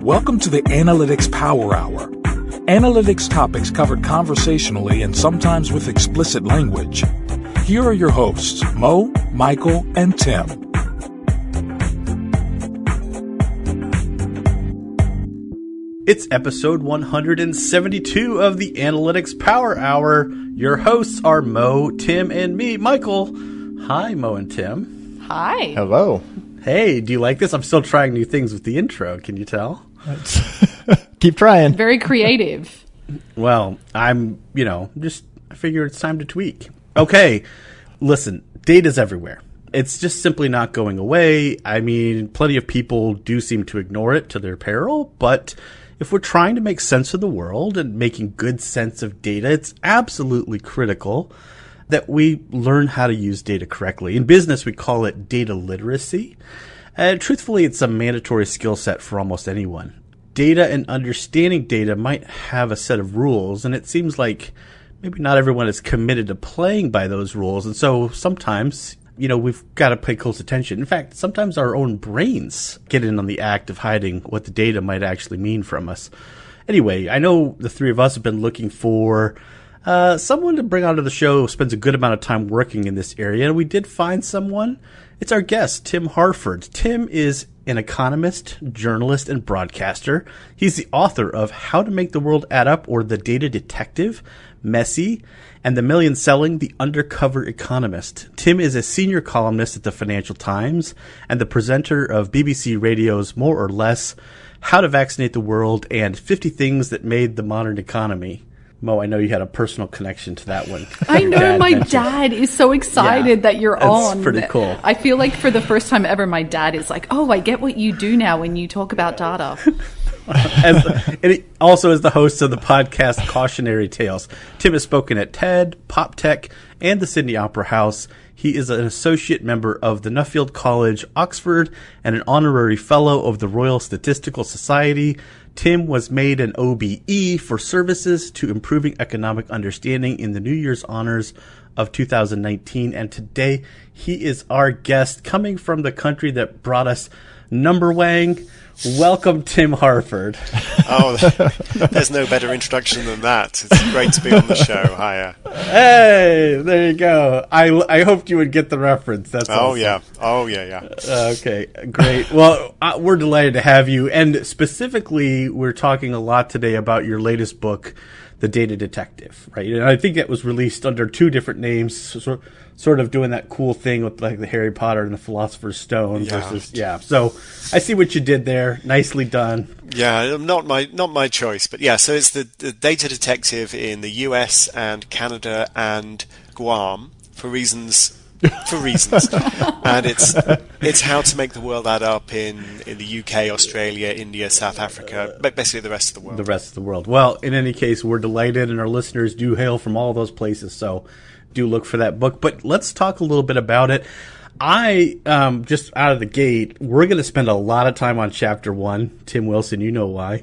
Welcome to the Analytics Power Hour. Analytics topics covered conversationally and sometimes with explicit language. Here are your hosts, Mo, Michael, and Tim. It's episode 172 of the Analytics Power Hour. Your hosts are Mo, Tim, and me, Michael. Hi, Mo and Tim. Hi. Hello. Hey, do you like this? I'm still trying new things with the intro. Can you tell? Keep trying. Very creative. Well, I figure it's time to tweak. Okay, listen, data's everywhere. It's just simply not going away. I mean, plenty of people do seem to ignore it to their peril, but if we're trying to make sense of the world and making good sense of data, it's absolutely critical that we learn how to use data correctly. In business, we call it data literacy. And truthfully, it's a mandatory skill set for almost anyone. Data and understanding data might have a set of rules, and it seems like maybe not everyone is committed to playing by those rules. And so sometimes, we've got to pay close attention. In fact, sometimes our own brains get in on the act of hiding what the data might actually mean from us. Anyway, I know the three of us have been looking for someone to bring onto the show who spends a good amount of time working in this area, and we did find someone. It's our guest, Tim Harford. Tim is an economist, journalist, and broadcaster. He's the author of How to Make the World Add Up, or The Data Detective, Messy, and The Million Selling, The Undercover Economist. Tim is a senior columnist at the Financial Times and the presenter of BBC Radio's More or Less, How to Vaccinate the World, and 50 Things That Made the Modern Economy. Mo, I know you had a personal connection to that one. I know my dad is so excited that you're on. That's pretty cool. I feel like for the first time ever, my dad is like, oh, I get what you do now when you talk about data. And he also is the host of the podcast Cautionary Tales. Tim has spoken at TED, PopTech, and the Sydney Opera House. He is an associate member of the Nuffield College, Oxford, and an honorary fellow of the Royal Statistical Society. Tim was made an OBE for services to improving economic understanding in the New Year's honors of 2019. And today he is our guest coming from the country that brought us Number Wang. Welcome, Tim Harford. Oh, there's no better introduction than that. It's great to be on the show. Hiya. Hey, there you go. I hoped you would get the reference. That's awesome. Yeah. Okay, great. Well, we're delighted to have you. And specifically, we're talking a lot today about your latest book, The Data Detective, right? And I think it was released under two different names, sort of doing that cool thing with like the Harry Potter and the Philosopher's Stone versus. So I see what you did there. Nicely done. Yeah, not my choice, but yeah. So it's the Data Detective in the US and Canada and Guam for reasons. And it's how to make the world add up in the UK, Australia, India, South Africa, but basically the rest of the world. Well, in any case, we're delighted, and our listeners do hail from all those places, so do look for that book. But let's talk a little bit about it. I just out of the gate, we're going to spend a lot of time on chapter 1. Tim Wilson, you know why.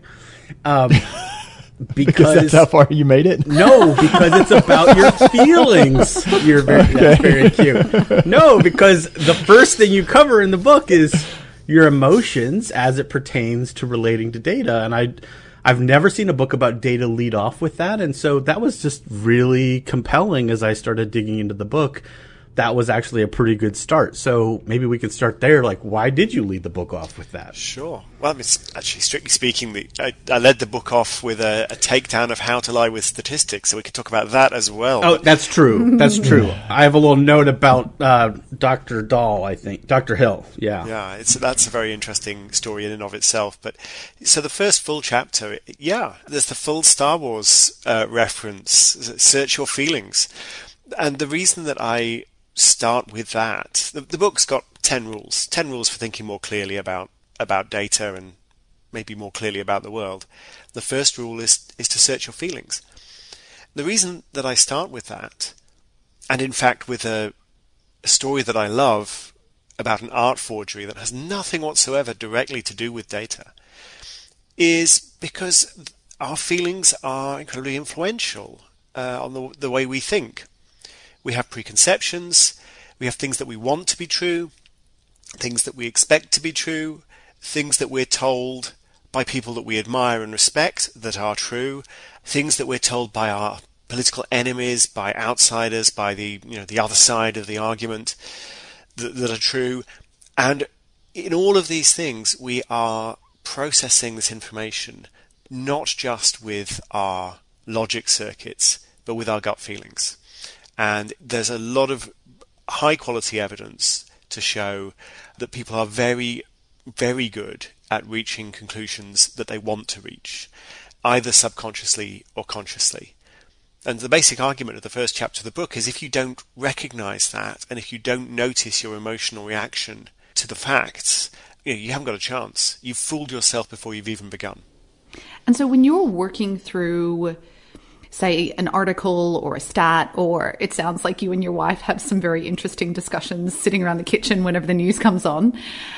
Because that's how far you made it? No, because it's about your feelings. That's very cute. No, because the first thing you cover in the book is your emotions as it pertains to relating to data. And I've never seen a book about data lead off with that. And so that was just really compelling as I started digging into the book. That was actually a pretty good start. So maybe we could start there. Like, why did you lead the book off with that? Sure. Well, it's actually, strictly speaking, I led the book off with a takedown of How to Lie with Statistics, so we could talk about that as well. Oh, that's true. That's true. I have a little note about Dr. Dahl, I think. Dr. Hill, yeah. Yeah, that's a very interesting story in and of itself. But so the first full chapter, there's the full Star Wars reference, Search Your Feelings. And the reason that I start with that, the book's got 10 rules for thinking more clearly about data and maybe more clearly about the world. The first rule is to search your feelings. The reason that I start with that, and in fact with a story that I love about an art forgery that has nothing whatsoever directly to do with data, is because our feelings are incredibly influential on the way we think. We have preconceptions, we have things that we want to be true, things that we expect to be true, things that we're told by people that we admire and respect that are true, things that we're told by our political enemies, by outsiders, by the other side of the argument that are true. And in all of these things, we are processing this information not just with our logic circuits, but with our gut feelings. And there's a lot of high quality evidence to show that people are very, very good at reaching conclusions that they want to reach, either subconsciously or consciously. And the basic argument of the first chapter of the book is if you don't recognize that, and if you don't notice your emotional reaction to the facts, you haven't got a chance. You've fooled yourself before you've even begun. And so when you're working through, say, an article or a stat, or it sounds like you and your wife have some very interesting discussions sitting around the kitchen whenever the news comes on,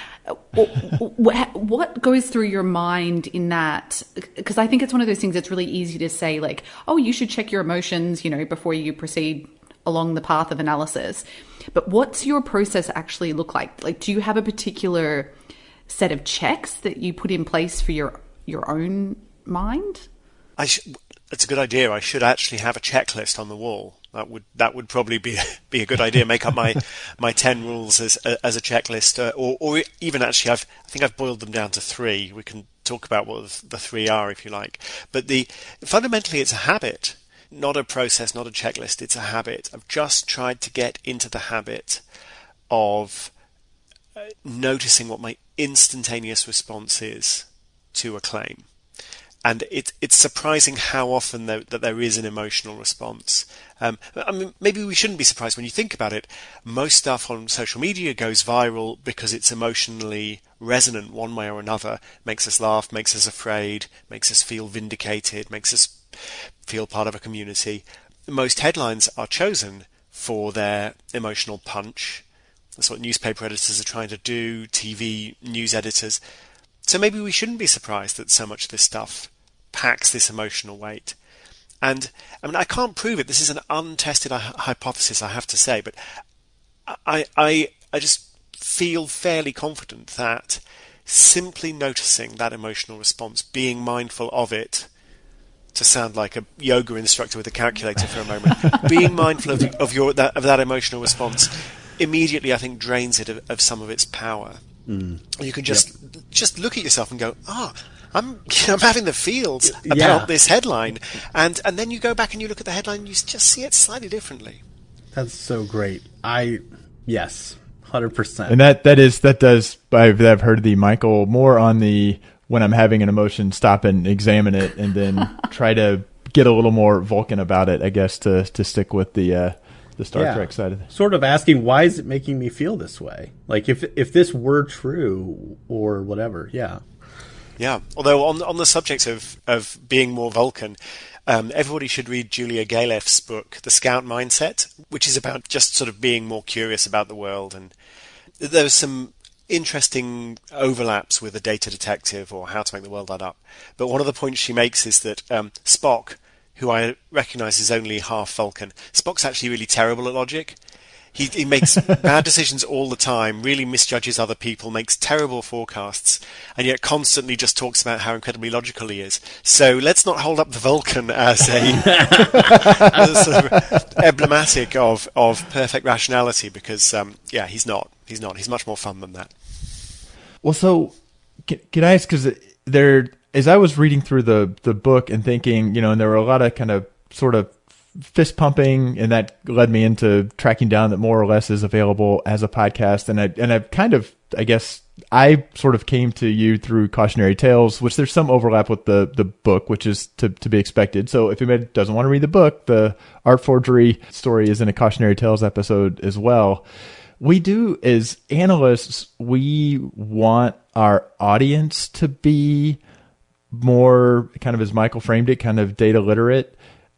what goes through your mind in that? Because I think it's one of those things that's really easy to say, like, oh, you should check your emotions, before you proceed along the path of analysis. But what's your process actually look like? Like, do you have a particular set of checks that you put in place for your own mind? It's a good idea. I should actually have a checklist on the wall. That would probably be a good idea. Make up my 10 rules as a checklist, or even actually I think I've boiled them down to 3. We can talk about what the 3 are if you like. But fundamentally it's a habit, not a process, not a checklist. It's a habit. I've just tried to get into the habit of noticing what my instantaneous response is to a claim. And it's surprising how often that there is an emotional response. Maybe we shouldn't be surprised when you think about it. Most stuff on social media goes viral because it's emotionally resonant one way or another. Makes us laugh, makes us afraid, makes us feel vindicated, makes us feel part of a community. Most headlines are chosen for their emotional punch. That's what newspaper editors are trying to do, TV news editors. So maybe we shouldn't be surprised that so much of this stuff packs this emotional weight. And I can't prove it. This is an untested hypothesis, I have to say, but I just feel fairly confident that simply noticing that emotional response, being mindful of it, to sound like a yoga instructor with a calculator for a moment, being mindful of that emotional response immediately, I think, drains it of some of its power. You can just look at yourself and go, I'm having the feels about this headline, and then you go back and you look at the headline and you just see it slightly differently. That's so great. Yes, 100%. And that does. I've heard the Michael more on the when I'm having an emotion, stop and examine it, and then try to get a little more Vulcan about it. I guess to stick with the Star Trek side of it. Sort of asking, why is it making me feel this way? Like if this were true or whatever, yeah. Yeah, although on the subject of being more Vulcan, everybody should read Julia Galef's book, The Scout Mindset, which is about just sort of being more curious about the world. And there's some interesting overlaps with A Data Detective or How to Make the World Add Up. But one of the points she makes is that Spock, who I recognise is only half Vulcan, Spock's actually really terrible at logic. He makes bad decisions all the time, really misjudges other people, makes terrible forecasts, and yet constantly just talks about how incredibly logical he is. So let's not hold up the Vulcan as a sort of emblematic of perfect rationality, because he's not. He's much more fun than that. Well, so can I ask, because as I was reading through the book and thinking, and there were a lot of kind of sort of fist pumping, and that led me into tracking down that more or less is available as a podcast. And I've kind of, I guess, I sort of came to you through Cautionary Tales, which there's some overlap with the book, which is to be expected. So if anybody doesn't want to read the book, the Art Forgery story is in a Cautionary Tales episode as well. We do, as analysts, we want our audience to be more, kind of as Michael framed it, kind of data literate.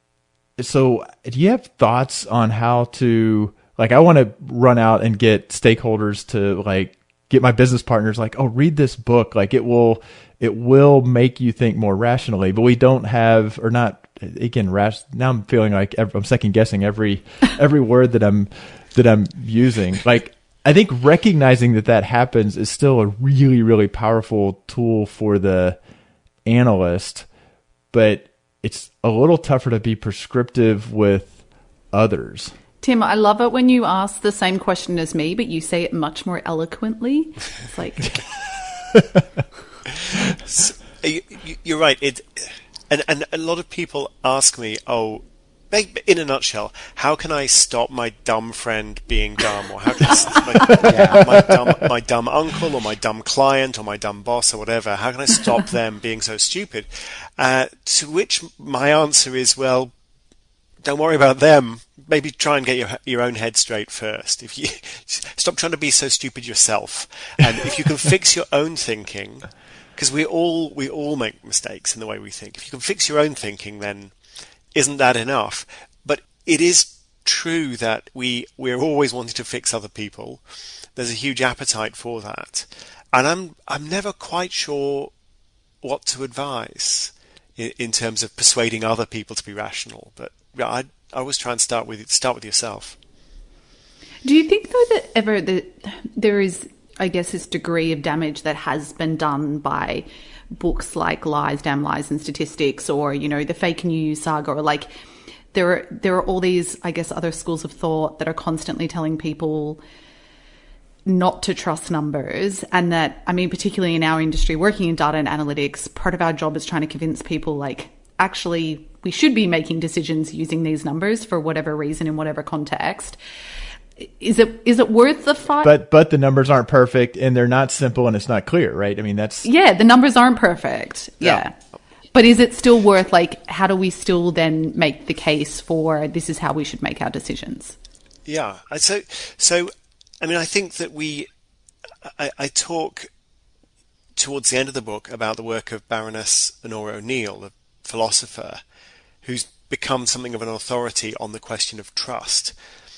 So do you have thoughts on how to, like, I want to run out and get stakeholders to, like, get my business partners like, oh, read this book. Like, it will make you think more rationally, but we don't have, or not, again, now I'm feeling like I'm second guessing every word that I'm using. Like, I think recognizing that happens is still a really, really powerful tool for the analyst, but it's a little tougher to be prescriptive with others. Tim, I love it when you ask the same question as me, but you say it much more eloquently. It's like... You're right. And a lot of people ask me, in a nutshell, how can I stop my dumb friend being dumb? Or how can I stop my dumb uncle or my dumb client or my dumb boss or whatever? How can I stop them being so stupid? To which my answer is, well, don't worry about them. Maybe try and get your own head straight first. If you stop trying to be so stupid yourself, and if you can fix your own thinking, because we all make mistakes in the way we think. If you can fix your own thinking, then isn't that enough? But it is true that we're always wanting to fix other people. There's a huge appetite for that, and I'm never quite sure what to advise in terms of persuading other people to be rational. But yeah, I always try and start with yourself. Do you think though that there is, I guess, this degree of damage that has been done by books like Lies, Damn Lies and Statistics, or, the fake news saga, or like there are all these, I guess, other schools of thought that are constantly telling people not to trust numbers, and that, I mean, particularly in our industry, working in data and analytics, part of our job is trying to convince people, like, actually, we should be making decisions using these numbers for whatever reason in whatever context. Is it worth the fight? But the numbers aren't perfect, and they're not simple, and it's not clear, right? I mean, the numbers aren't perfect. Yeah. But is it still worth, like, how do we still then make the case for this is how we should make our decisions? Yeah. So I mean, I think that I talk towards the end of the book about the work of Baroness Honora O'Neill, the philosopher, who's become something of an authority on the question of trust.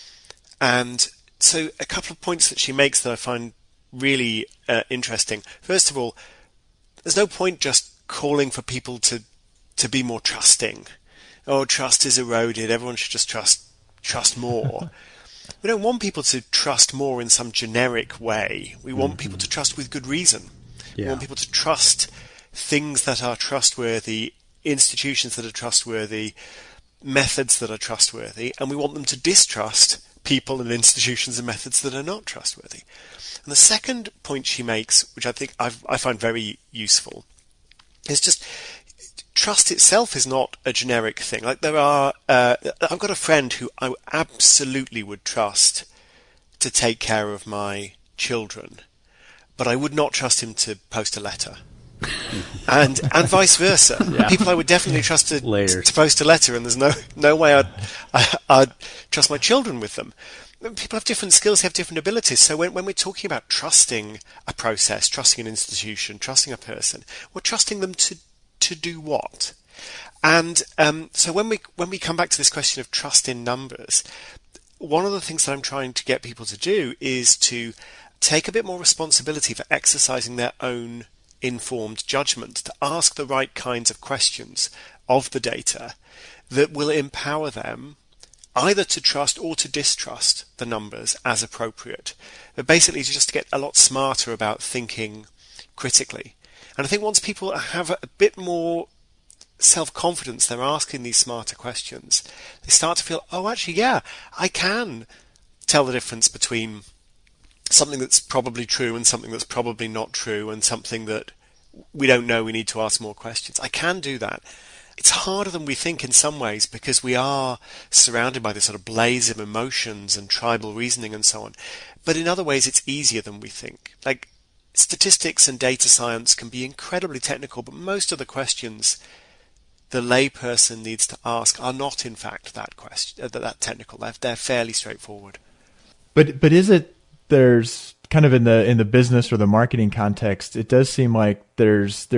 And so a couple of points that she makes that I find really interesting. First of all, there's no point just calling for people to be more trusting. Oh, trust is eroded. Everyone should just trust more. We don't want people to trust more in some generic way. We want people to trust with good reason. Yeah. We want people to trust things that are trustworthy, institutions that are trustworthy, methods that are trustworthy, and we want them to distrust people and institutions and methods that are not trustworthy. And the second point she makes, which I think I find very useful, is just trust itself is not a generic thing. Like I've got a friend who I absolutely would trust to take care of my children, but I would not trust him to post a letter. and vice versa. Yeah. People I would definitely trust to post a letter, and there's no way I'd trust my children with them. People have different skills, have different abilities. So when we're talking about trusting a process, trusting an institution, trusting a person, we're trusting them to do what? And so when we come back to this question of trust in numbers, one of the things that I'm trying to get people to do is to take a bit more responsibility for exercising their own informed judgment, to ask the right kinds of questions of the data that will empower them either to trust or to distrust the numbers as appropriate, but basically just to get a lot smarter about thinking critically. And I think once people have a bit more self-confidence, they're asking these smarter questions, they start to feel, oh, actually, yeah, I can tell the difference between something that's probably true and something that's probably not true, and something that we don't know, we need to ask more questions. I can do that. It's harder than we think in some ways, because we are surrounded by this sort of blaze of emotions and tribal reasoning and so on. But in other ways, it's easier than we think. Like, statistics and data science can be incredibly technical, but most of the questions the layperson needs to ask are not, in fact, that technical. They're fairly straightforward. But is it, there's kind of in the business or the marketing context, it does seem like there's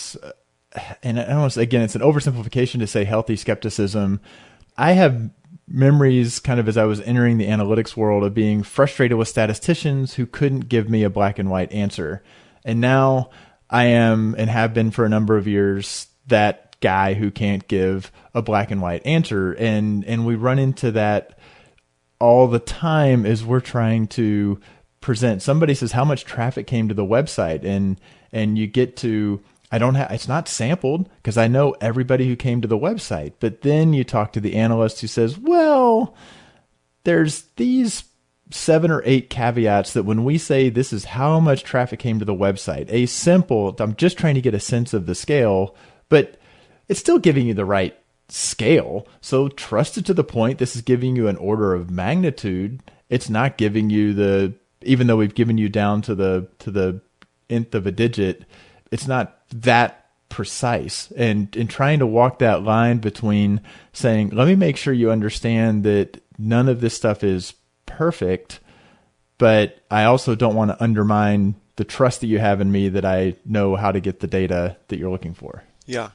and I don't want to say, again, it's an oversimplification to say healthy skepticism. I have memories kind of as I was entering the analytics world of being frustrated with statisticians who couldn't give me a black and white answer. And now I am, and have been for a number of years, that guy who can't give a black and white answer. And we run into that all the time as we're trying to present. Somebody says, how much traffic came to the website? And you get to it's not sampled because I know everybody who came to the website. But then you talk to the analyst who says, well, there's these 7 or 8 caveats that when we say this is how much traffic came to the website, I'm just trying to get a sense of the scale, but it's still giving you the right scale. So trust it to the point. This is giving you an order of magnitude. It's not giving you even though we've given you down to the nth of a digit, it's not that precise. And in trying to walk that line between saying, let me make sure you understand that none of this stuff is perfect, but I also don't want to undermine the trust that you have in me that I know how to get the data that you're looking for. Yeah.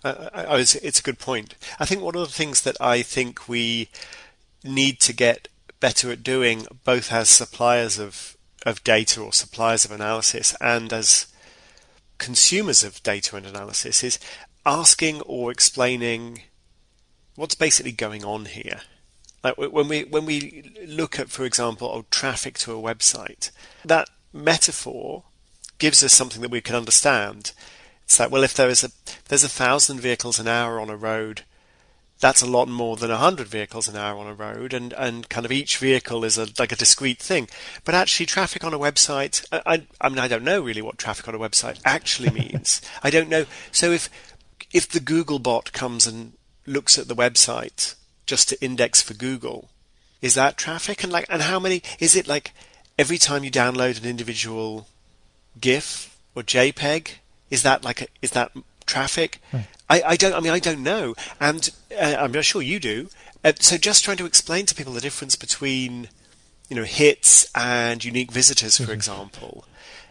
It's a good point. I think one of the things that I think we need to get better at doing, both as suppliers of data or suppliers of analysis and as consumers of data and analysis, is asking or explaining what's basically going on here. Like when we look at, for example, traffic to a website, that metaphor gives us something that we can understand. It's like, well, if there's 1,000 vehicles an hour on a road, that's a lot more than 100 vehicles an hour on a road, and kind of each vehicle is like a discrete thing. But actually, traffic on a website, I mean, I don't know really what traffic on a website actually means. I don't know. So if the Google bot comes and looks at the website just to index for Google, is that traffic? And how many is it? Like every time you download an individual GIF or JPEG, is that traffic? Right. I don't know, and I'm sure you do. So just trying to explain to people the difference between, hits and unique visitors, for example.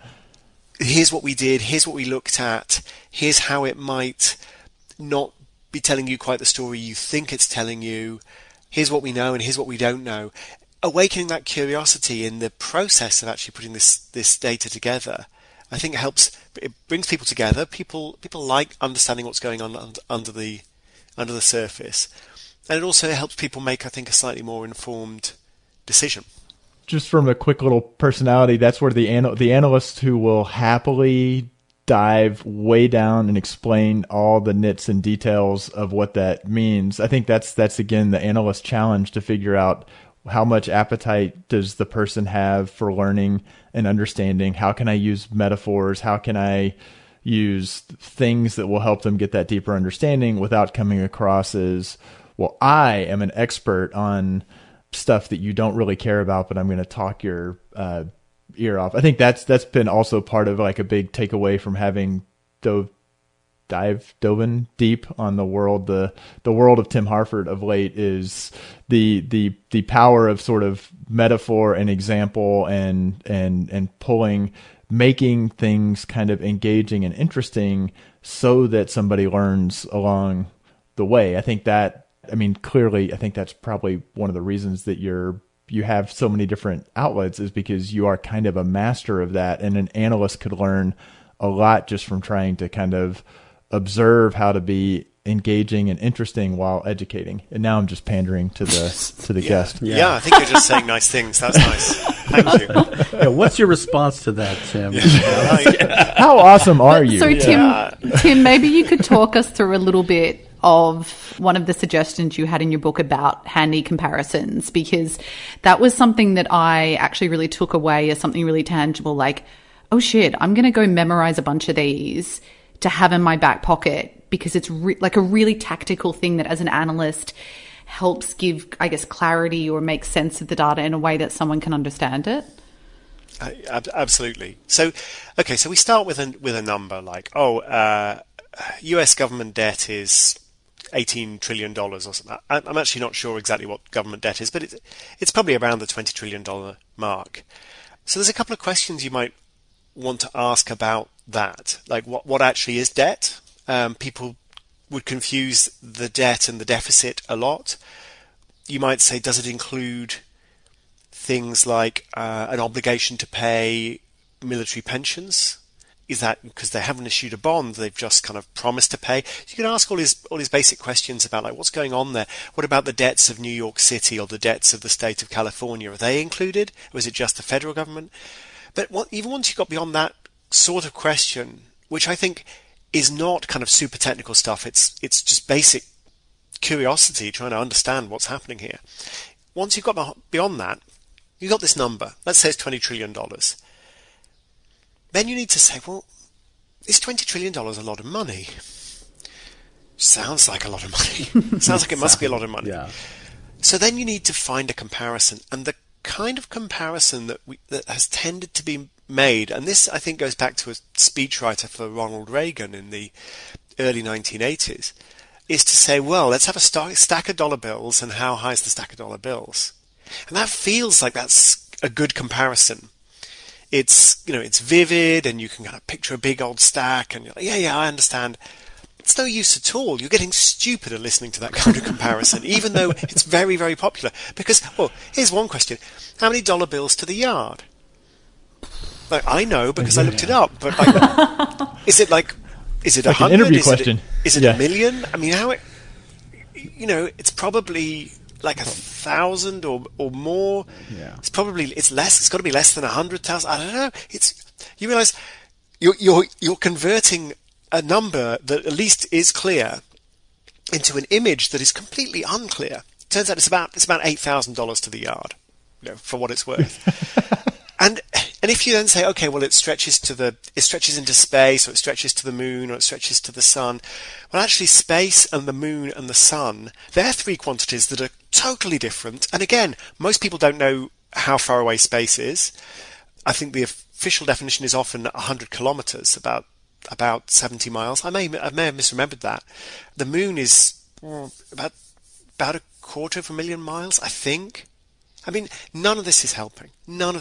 Here's what we did. Here's what we looked at. Here's how it might not be telling you quite the story you think it's telling you. Here's what we know, and here's what we don't know. Awakening that curiosity in the process of actually putting this data together, I think it brings people together. People like understanding what's going on under the surface, and it also helps people make, I think, a slightly more informed decision. Just from a quick little personality, that's where the analysts who will happily dive way down and explain all the nits and details of what that means. I think that's again the analyst challenge, to figure out how much appetite does the person have for learning and understanding. How can I use metaphors? How can I use things that will help them get that deeper understanding without coming across as, well, I am an expert on stuff that you don't really care about, but I'm going to talk your ear off. I think that's been also part of like a big takeaway from having dove deep on the world of Tim Harford of late, is the power of sort of metaphor and example and making things kind of engaging and interesting so that somebody learns along the way. Clearly, I think that's probably one of the reasons that you have so many different outlets, is because you are kind of a master of that, and an analyst could learn a lot just from trying to kind of observe how to be engaging and interesting while educating. And now I'm just pandering to the guest. Yeah, I think you're just saying nice things. That's nice. Thank you. Yeah, what's your response to that, Tim? How awesome are you? So Tim, maybe you could talk us through a little bit of one of the suggestions you had in your book about handy comparisons, because that was something that I actually really took away as something really tangible, like, oh shit, I'm going to go memorize a bunch of these to have in my back pocket, because it's like a really tactical thing that as an analyst helps give, I guess, clarity or make sense of the data in a way that someone can understand it. Absolutely. So we start with a number like, US government debt is $18 trillion or something. I'm actually not sure exactly what government debt is, but it's probably around the $20 trillion mark. So there's a couple of questions you might want to ask about that. Like what actually is debt? People would confuse the debt and the deficit a lot. You might say, does it include things like an obligation to pay military pensions? Is that because they haven't issued a bond, they've just kind of promised to pay? You can ask all these basic questions about like what's going on there. What about the debts of New York City or the debts of the state of California? Are they included, or is it just the federal government? But even once you got beyond that sort of question, which I think is not kind of super technical stuff. It's just basic curiosity, trying to understand what's happening here. Once you've got beyond that, you've got this number. Let's say it's $20 trillion. Then you need to say, well, is $20 trillion a lot of money? Sounds like a lot of money. Sounds like it must be a lot of money. Yeah. So then you need to find a comparison. And the kind of comparison that has tended to be made, and this I think goes back to a speechwriter for Ronald Reagan in the early 1980s, is to say, well, let's have a stack of dollar bills, and how high is the stack of dollar bills? And that feels like that's a good comparison. It's, it's vivid, and you can kind of picture a big old stack, and you're like, yeah, I understand. It's no use at all. You're getting stupider listening to that kind of comparison, even though it's very, very popular. Because, well, here's one question. How many dollar bills to the yard? Like, I know because I looked it up, but is it 100? An interview question. Is it a million? I mean, it's probably like 1,000 or more. Yeah. It's less. It's got to be less than 100,000. I don't know. You realize you're converting a number that at least is clear into an image that is completely unclear. Turns out it's about $8,000 to the yard, for what it's worth. And if you then say, okay, well, it stretches into space, or it stretches to the moon, or it stretches to the sun. Well, actually, space and the moon and the sun, they're three quantities that are totally different. And again, most people don't know how far away space is. I think the official definition is often 100 kilometers, about 70 miles. I may have misremembered that. The moon is about 250,000 miles, I think. I mean, none of this is helping.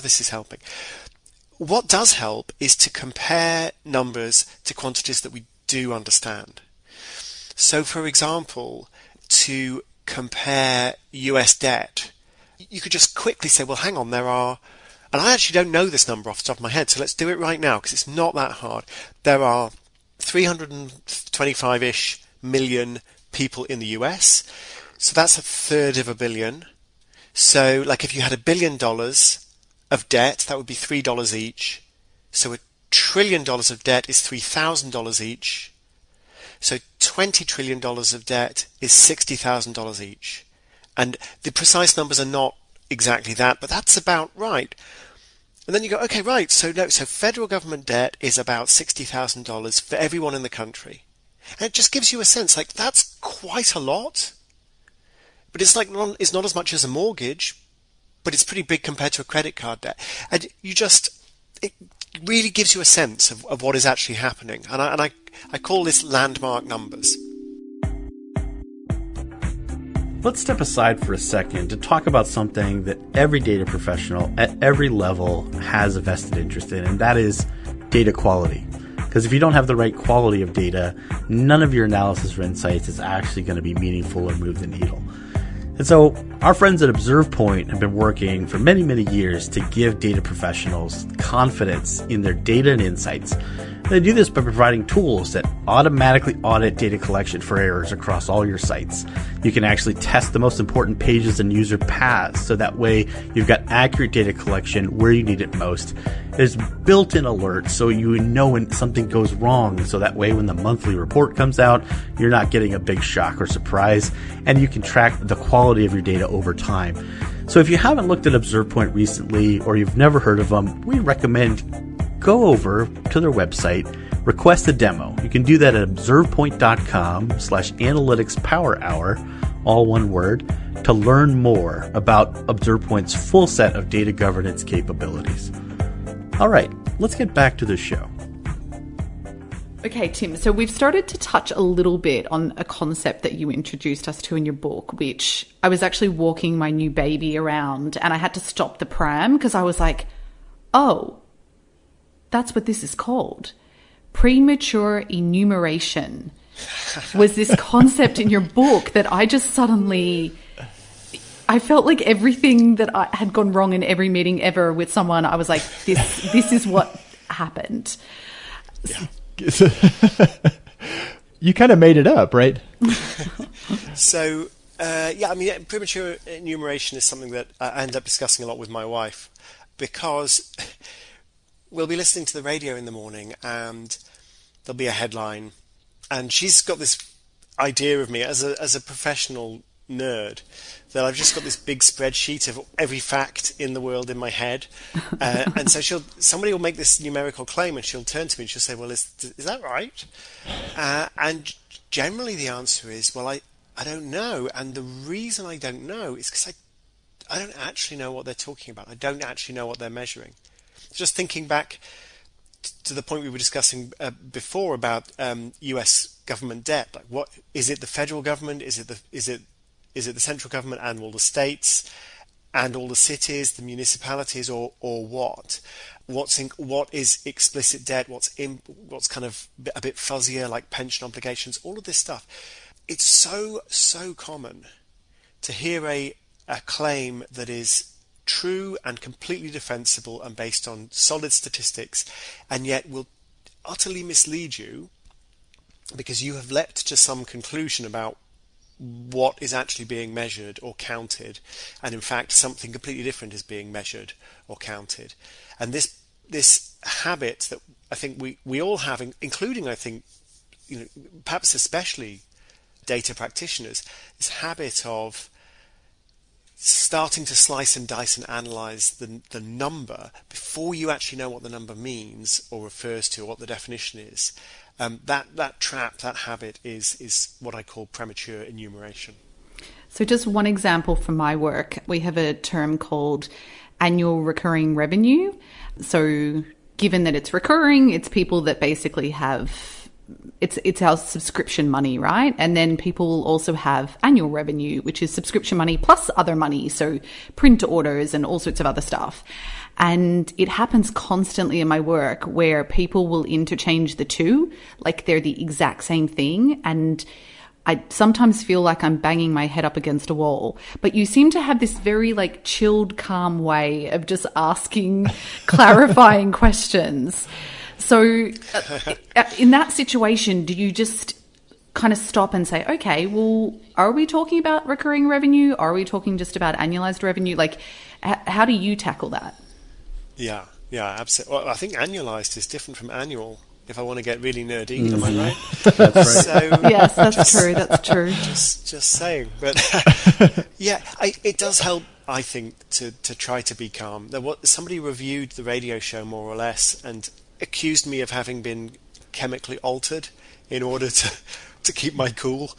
What does help is to compare numbers to quantities that we do understand. So, for example, to compare US debt, you could just quickly say, well, hang on, and I actually don't know this number off the top of my head, so let's do it right now, because it's not that hard. There are 325-ish million people in the US, so that's a third of a billion. So, like, if you had $1 billion of debt, that would be $3 each. So $1 trillion of debt is $3,000 each. So $20 trillion of debt is $60,000 each. And the precise numbers are not exactly that, but that's about right. And then you go, okay, right, so federal government debt is about $60,000 for everyone in the country. And it just gives you a sense, like, that's quite a lot. But it's not as much as a mortgage, but it's pretty big compared to a credit card debt. And it really gives you a sense of what is actually happening. And I call this landmark numbers. Let's step aside for a second to talk about something that every data professional at every level has a vested interest in, and that is data quality. Because if you don't have the right quality of data, none of your analysis or insights is actually going to be meaningful or move the needle. And so our friends at ObservePoint have been working for many, many years to give data professionals confidence in their data and insights. They do this by providing tools that automatically audit data collection for errors across all your sites. You can actually test the most important pages and user paths, so that way you've got accurate data collection where you need it most. There's built-in alerts so you know when something goes wrong, so that way when the monthly report comes out, you're not getting a big shock or surprise, and you can track the quality of your data over time. So if you haven't looked at ObservePoint recently, or you've never heard of them, we recommend go over to their website, request a demo. You can do that at observepoint.com/analyticspowerhour, all one word, to learn more about ObservePoint's full set of data governance capabilities. All right, let's get back to the show. Okay, Tim, so we've started to touch a little bit on a concept that you introduced us to in your book, which I was actually walking my new baby around and I had to stop the pram because I was like, oh, that's what this is called. Premature enumeration was this concept in your book that I just suddenly, I felt like everything that I had gone wrong in every meeting ever with someone, I was like, this is what happened. Yeah. You kind of made it up, right? So, I mean, premature enumeration is something that I end up discussing a lot with my wife, because we'll be listening to the radio in the morning and there'll be a headline, and she's got this idea of me as a professional nerd that I've just got this big spreadsheet of every fact in the world in my head, and so somebody will make this numerical claim, and she'll turn to me and she'll say, "Well, is that right?" And generally the answer is, "Well, I don't know," and the reason I don't know is because I don't actually know what they're talking about. I don't actually know what they're measuring. Just thinking back to the point we were discussing before about U.S. government debt, like what is it? The federal government? Is it the central government and all the states and all the cities, the municipalities, or what? What is explicit debt? What's kind of a bit fuzzier, like pension obligations? All of this stuff. It's so common to hear a claim that is true and completely defensible and based on solid statistics, and yet will utterly mislead you because you have leapt to some conclusion about what is actually being measured or counted, and in fact something completely different is being measured or counted. And this habit that I think we all have, including, I think, perhaps especially data practitioners, this habit of starting to slice and dice and analyze the number before you actually know what the number means or refers to, or what the definition is. That trap, that habit is what I call premature enumeration. So just one example from my work, we have a term called annual recurring revenue. So given that it's recurring, it's people that basically have, it's our subscription money, right? And then people also have annual revenue, which is subscription money plus other money. So print orders and all sorts of other stuff. And it happens constantly in my work where people will interchange the two, like they're the exact same thing. And I sometimes feel like I'm banging my head up against a wall. But you seem to have this very like chilled, calm way of just asking clarifying questions. So in that situation, do you just kind of stop and say, okay, well, are we talking about recurring revenue? Are we talking just about annualized revenue? Like, how do you tackle that? Yeah, absolutely. Well, I think annualized is different from annual, if I want to get really nerdy. Am I right? That's right. So, yes, that's true. That's true. Just saying. But yeah, it does help, I think, to try to be calm. Somebody reviewed the radio show more or less and accused me of having been chemically altered in order to keep my cool,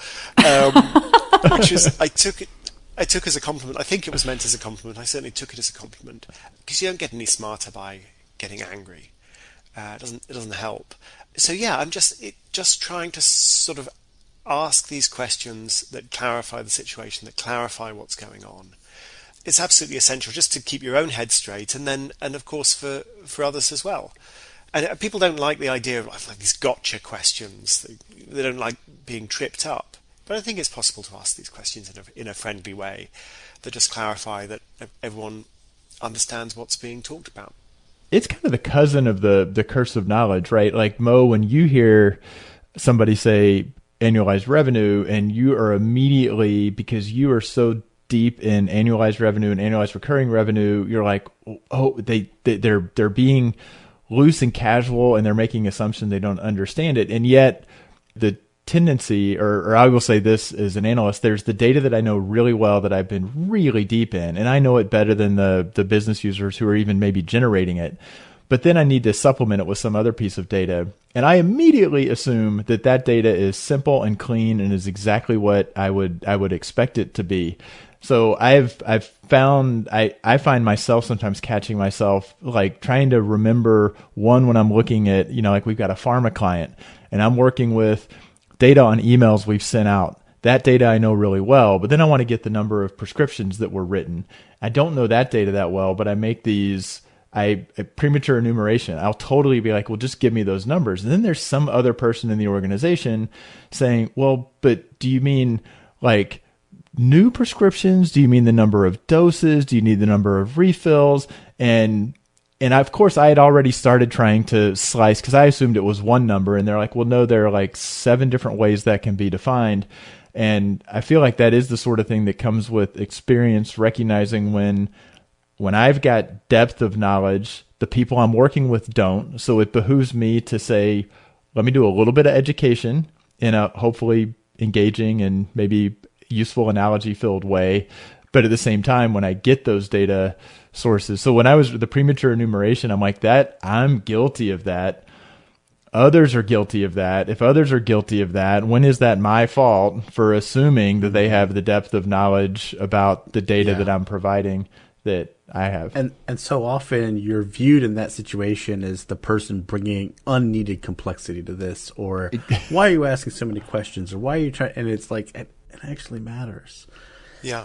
which is I took as a compliment. I think it was meant as a compliment. I certainly took it as a compliment because you don't get any smarter by getting angry. It doesn't help. So yeah, I'm just trying to sort of ask these questions that clarify the situation, that clarify what's going on. It's absolutely essential just to keep your own head straight, and of course for others as well. And people don't like the idea of like these gotcha questions. They don't like being tripped up. But I think it's possible to ask these questions in a friendly way that just clarify that everyone understands what's being talked about. It's kind of the cousin of the curse of knowledge, right? Like, Mo, when you hear somebody say annualized revenue and you are immediately, because you are so deep in annualized revenue and annualized recurring revenue, you're like, oh, they're being loose and casual and they're making assumptions, they don't understand it. And yet the tendency, or I will say this as an analyst, there's the data that I know really well that I've been really deep in, and I know it better than the business users who are even maybe generating it. But then I need to supplement it with some other piece of data. And I immediately assume that data is simple and clean and is exactly what I would expect it to be. So I find myself sometimes catching myself like trying to remember when I'm looking at, like we've got a pharma client and I'm working with data on emails we've sent out. That data I know really well, but then I want to get the number of prescriptions that were written. I don't know that data that well, but I make these premature enumeration. I'll totally be like, well, just give me those numbers. And then there's some other person in the organization saying, well, but do you mean like new prescriptions? Do you mean the number of doses? Do you need the number of refills? And of course I had already started trying to slice because I assumed it was one number, and they're like, well, no, there are like 7 different ways that can be defined. And I feel like that is the sort of thing that comes with experience, recognizing when I've got depth of knowledge, the people I'm working with don't. So it behooves me to say, let me do a little bit of education in a hopefully engaging and maybe useful analogy filled way. But at the same time, when I get those data sources, so when I was the premature enumeration, I'm like, I'm guilty of that. Others are guilty of that. If others are guilty of that, when is that my fault for assuming that they have the depth of knowledge about the data that I'm providing that I have? And so often you're viewed in that situation as the person bringing unneeded complexity to this, or why are you asking so many questions, or why are you trying? And it's like it actually matters. Yeah.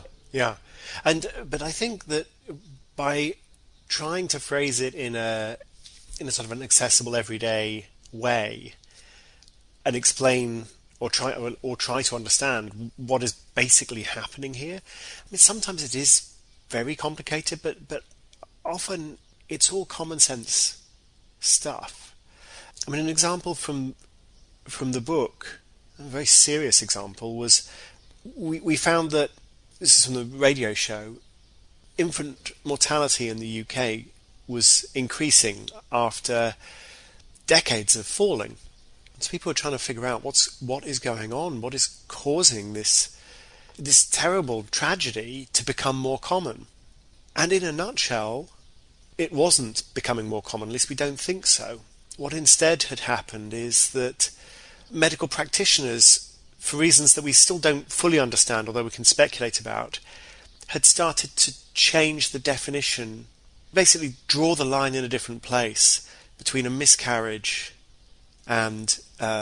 But I think that by trying to phrase it in a sort of an accessible, everyday way, and explain or try to understand what is basically happening here. I mean, sometimes it is very complicated, but often it's all common sense stuff. I mean, an example from the book, a very serious example, was we found that, this is from the radio show, infant mortality in the UK was increasing after decades of falling. So people are trying to figure out what is going on, what is causing this terrible tragedy to become more common. And in a nutshell, it wasn't becoming more common, at least we don't think so. What instead had happened is that medical practitioners, for reasons that we still don't fully understand, although we can speculate about, had started to change the definition, basically draw the line in a different place between a miscarriage and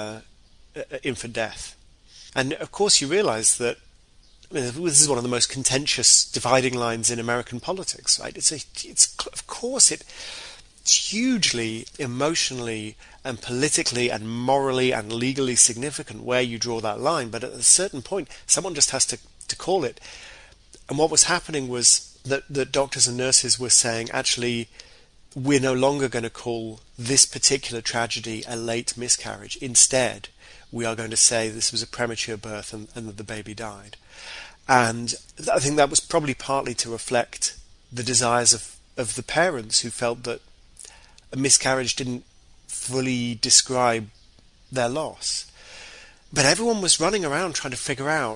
infant death. And of course you realize that, I mean, this is one of the most contentious dividing lines in American politics, right? Of course it's hugely emotionally and politically and morally and legally significant where you draw that line, but at a certain point someone just has to call it. And what was happening was that doctors and nurses were saying, actually, we're no longer going to call this particular tragedy a late miscarriage. Instead, we are going to say this was a premature birth and that the baby died. And I think that was probably partly to reflect the desires of the parents, who felt that a miscarriage didn't fully describe their loss. But everyone was running around trying to figure out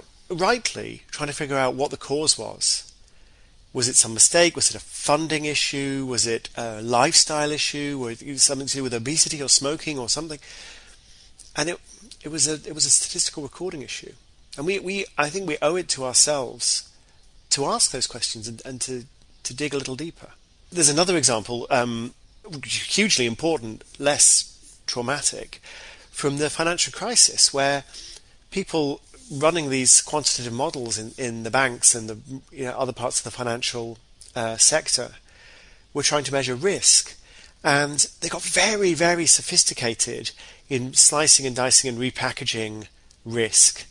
what the cause was. Was it some mistake? Was it a funding issue? Was it a lifestyle issue? Or something to do with obesity or smoking or something? And it was a statistical recording issue. And I think we owe it to ourselves to ask those questions and to dig a little deeper. There's another example, hugely important, less traumatic, from the financial crisis, where people running these quantitative models in the banks and the other parts of the financial sector were trying to measure risk, and they got very, very sophisticated in slicing and dicing and repackaging risk,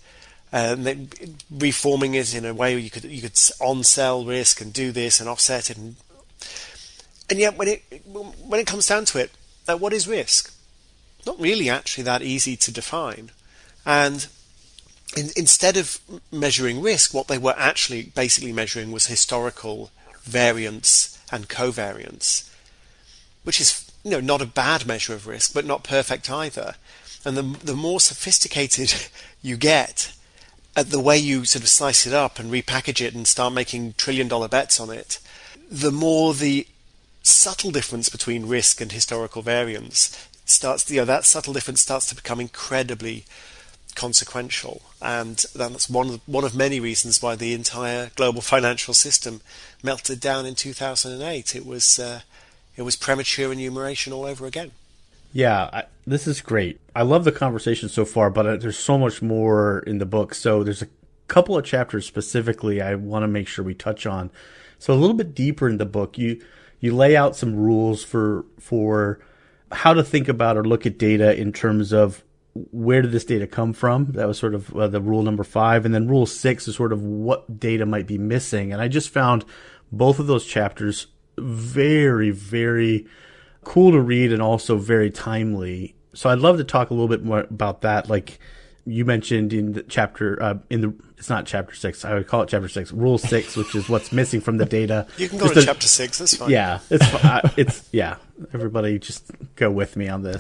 reforming it in a way where you could on-sell risk and do this and offset it, and yet when it comes down to it, what is risk? Not really actually that easy to define. And instead of measuring risk, what they were actually basically measuring was historical variance and covariance, which is not a bad measure of risk, but not perfect either. And the more sophisticated you get at the way you sort of slice it up and repackage it and start making trillion-dollar bets on it, the more the subtle difference between risk and historical variance that subtle difference starts to become incredibly consequential. And that's one of many reasons why the entire global financial system melted down in 2008. It was premature enumeration all over again. Yeah, this is great. I love the conversation so far, but there's so much more in the book. So there's a couple of chapters specifically I want to make sure we touch on. So a little bit deeper in the book, you lay out some rules for how to think about or look at data in terms of where did this data come from. That was sort of the rule number 5. And then rule 6 is sort of what data might be missing. And I just found both of those chapters very, very cool to read and also very timely. So I'd love to talk a little bit more about that. Like you mentioned in the chapter, it's not chapter 6. I would call it chapter 6, rule 6, which is what's missing from the data. You can go to chapter 6. That's fine. Yeah, it's yeah. Everybody just go with me on this.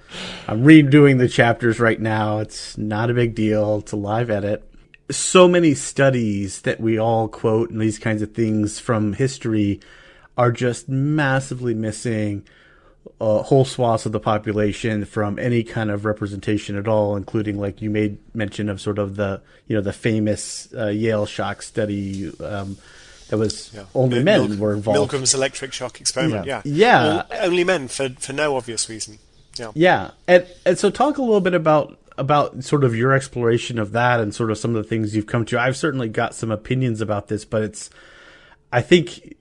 I'm redoing the chapters right now. It's not a big deal. It's a live edit. So many studies that we all quote and these kinds of things from history are just massively missing whole swaths of the population from any kind of representation at all, including, like you made mention of, sort of the famous Yale shock study that was only men were involved. Milgram's electric shock experiment. Yeah. Yeah. Only men for no obvious reason. Yeah. Yeah. And so talk a little bit about sort of your exploration of that and sort of some of the things you've come to. I've certainly got some opinions about this, but I think,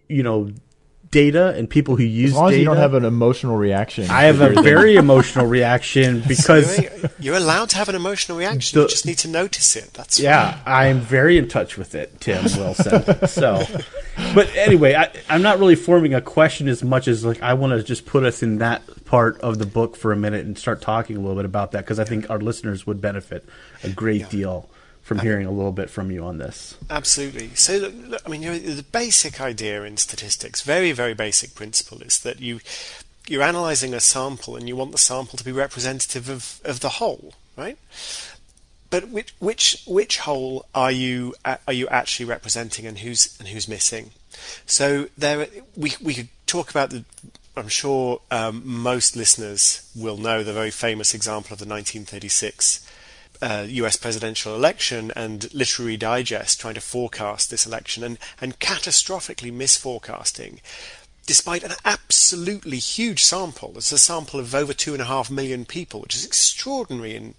data and people who use data. As long as you don't have an emotional reaction. I have a very emotional reaction because you're allowed to have an emotional reaction. You just need to notice it. That's fine. I'm very in touch with it, Tim Wilson. So, but anyway, I'm not really forming a question as much as I want to just put us in that part of the book for a minute and start talking a little bit about that, because I think our listeners would benefit a great deal from hearing a little bit from you on this. Absolutely. So, look, I mean, the basic idea in statistics, very, very basic principle, is that you're analysing a sample and you want the sample to be representative of the whole, right? But which whole are you actually representing, and who's missing? So we could talk about I'm sure most listeners will know the very famous example of the 1936 US presidential election, and Literary Digest trying to forecast this election and catastrophically misforecasting, despite an absolutely huge sample. It's a sample of over 2.5 million people, which is extraordinary in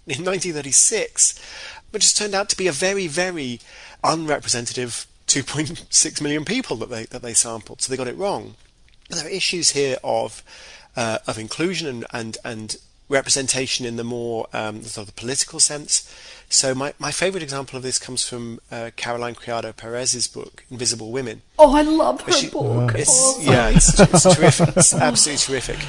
1936, but just turned out to be a very, very unrepresentative 2.6 million people that they sampled. So they got it wrong. There are issues here of inclusion and representation in the more sort of the political sense. So my favourite example of this comes from Caroline Criado Perez's book, Invisible Women. Oh, I love her book. It's terrific. It's absolutely terrific.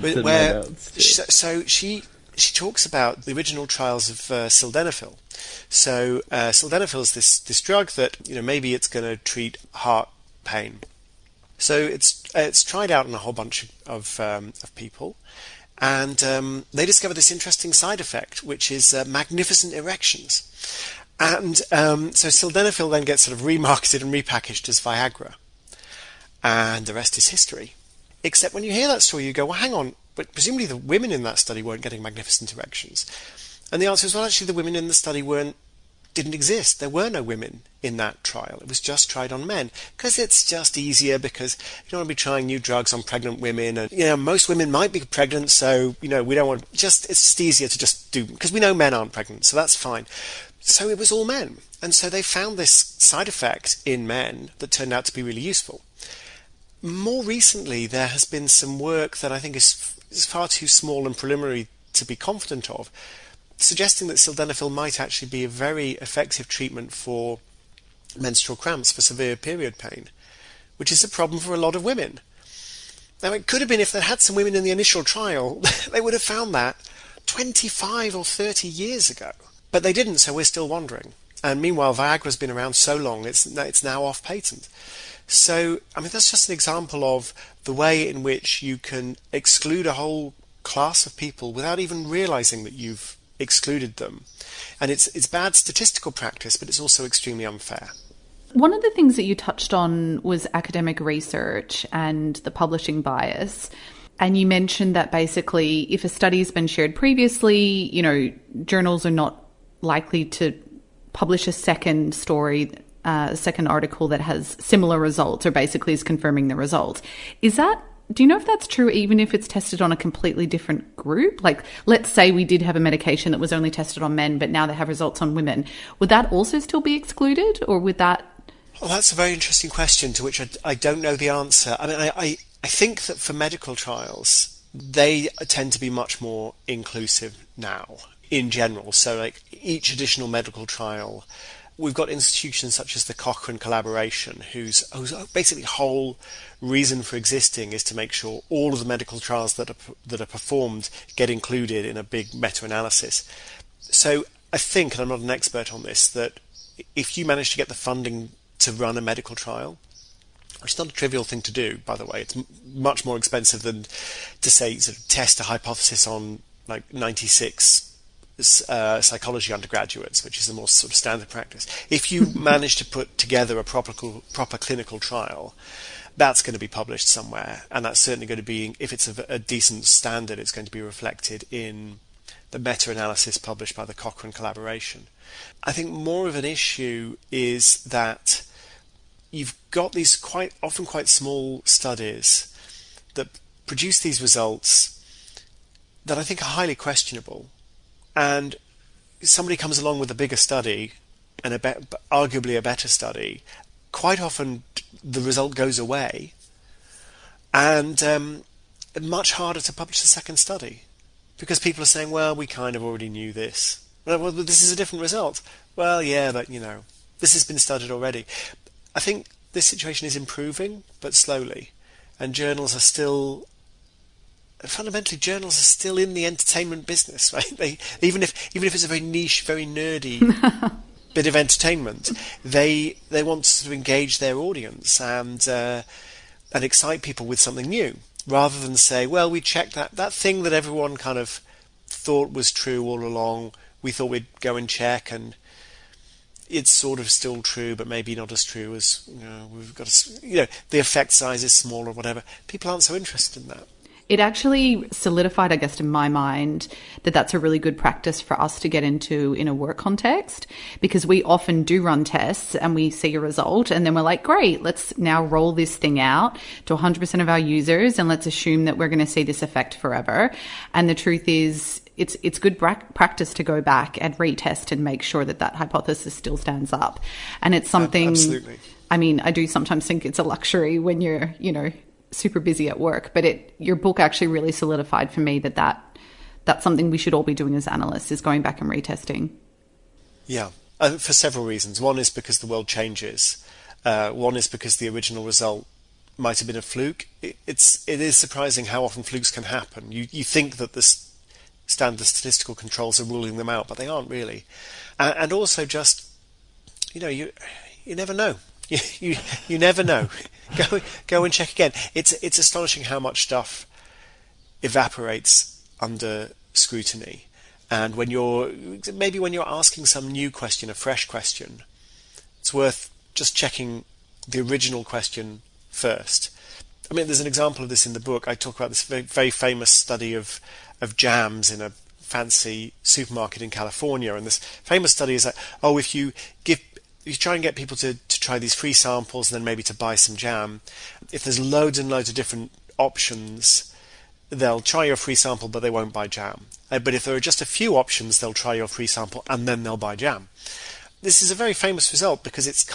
She talks about the original trials of sildenafil. So sildenafil is this drug that maybe it's going to treat heart pain. So it's tried out on a whole bunch of people. And they discover this interesting side effect, which is magnificent erections. And so sildenafil then gets sort of remarketed and repackaged as Viagra. And the rest is history. Except when you hear that story, you go, well, hang on, but presumably the women in that study weren't getting magnificent erections. And the answer is, well, actually, the women in the study didn't exist. There were no women in that trial. It was just tried on men, because it's just easier, because you don't want to be trying new drugs on pregnant women, and most women might be pregnant, so we don't want it's just easier to just do, because we know men aren't pregnant, so that's fine. So it was all men, and so they found this side effect in men that turned out to be really useful. More recently, there has been some work that I think is far too small and preliminary to be confident of, suggesting that sildenafil might actually be a very effective treatment for menstrual cramps, for severe period pain, which is a problem for a lot of women. Now, it could have been, if they had some women in the initial trial, they would have found that 25 or 30 years ago. But they didn't, so we're still wondering. And meanwhile, Viagra's been around so long, it's now off patent. So, I mean, that's just an example of the way in which you can exclude a whole class of people without even realizing that you've excluded them. And it's bad statistical practice, but it's also extremely unfair. One of the things that you touched on was academic research and the publishing bias. And you mentioned that basically if a study has been shared previously, journals are not likely to publish a second story, a second article that has similar results, or basically is confirming the result. Do you know if that's true even if it's tested on a completely different group? Like, let's say we did have a medication that was only tested on men, but now they have results on women. Would that also still be excluded, or would that... Well, that's a very interesting question to which I don't know the answer. I mean, I think that for medical trials, they tend to be much more inclusive now in general. So, like, each additional medical trial, we've got institutions such as the Cochrane Collaboration, whose basically whole reason for existing is to make sure all of the medical trials that are performed get included in a big meta-analysis. So I think, and I'm not an expert on this, that if you manage to get the funding to run a medical trial, which is not a trivial thing to do, by the way, it's much more expensive than to say sort of test a hypothesis on like 96 psychology undergraduates, which is the more sort of standard practice. If you manage to put together a proper clinical trial, that's going to be published somewhere, and that's certainly going to be, if it's a decent standard, it's going to be reflected in the meta-analysis published by the Cochrane collaboration. I think more of an issue is that you've got these often quite small studies that produce these results that I think are highly questionable, and somebody comes along with a bigger study and arguably a better study. Quite often the result goes away, and much harder to publish the second study because people are saying, well, we kind of already knew this. Well, this is a different result. Well, yeah, but this has been studied already. I think this situation is improving, but slowly, and fundamentally journals are still in the entertainment business, right? Even if it's a very niche, very nerdy bit of entertainment, they want to engage their audience and excite people with something new, rather than say, well, we checked that thing that everyone kind of thought was true all along. We thought we'd go and check, and it's sort of still true, but maybe not as true as we've got. The effect size is small or whatever. People aren't so interested in that. It actually solidified, I guess, in my mind that that's a really good practice for us to get into in a work context, because we often do run tests and we see a result and then we're like, great, let's now roll this thing out to 100% of our users and let's assume that we're going to see this effect forever. And the truth is, it's good practice to go back and retest and make sure that hypothesis still stands up. And it's something, absolutely. I mean, I do sometimes think it's a luxury when you're, super busy at work, but your book actually really solidified for me that's something we should all be doing as analysts, is going back and retesting. Yeah, for several reasons. One is because the world changes. One is because the original result might have been a fluke. It is surprising how often flukes can happen. You think that the standard statistical controls are ruling them out, but they aren't really. And also just, you never know. You never know. Go and check again. It's astonishing how much stuff evaporates under scrutiny. And when you're asking some new question, a fresh question, it's worth just checking the original question first. I mean, there's an example of this in the book. I talk about this very, very famous study of jams in a fancy supermarket in California, and this famous study is that, if you try and get people to try these free samples and then maybe to buy some jam, if there's loads and loads of different options, they'll try your free sample but they won't buy jam. But if there are just a few options, they'll try your free sample and then they'll buy jam. This is a very famous result because it's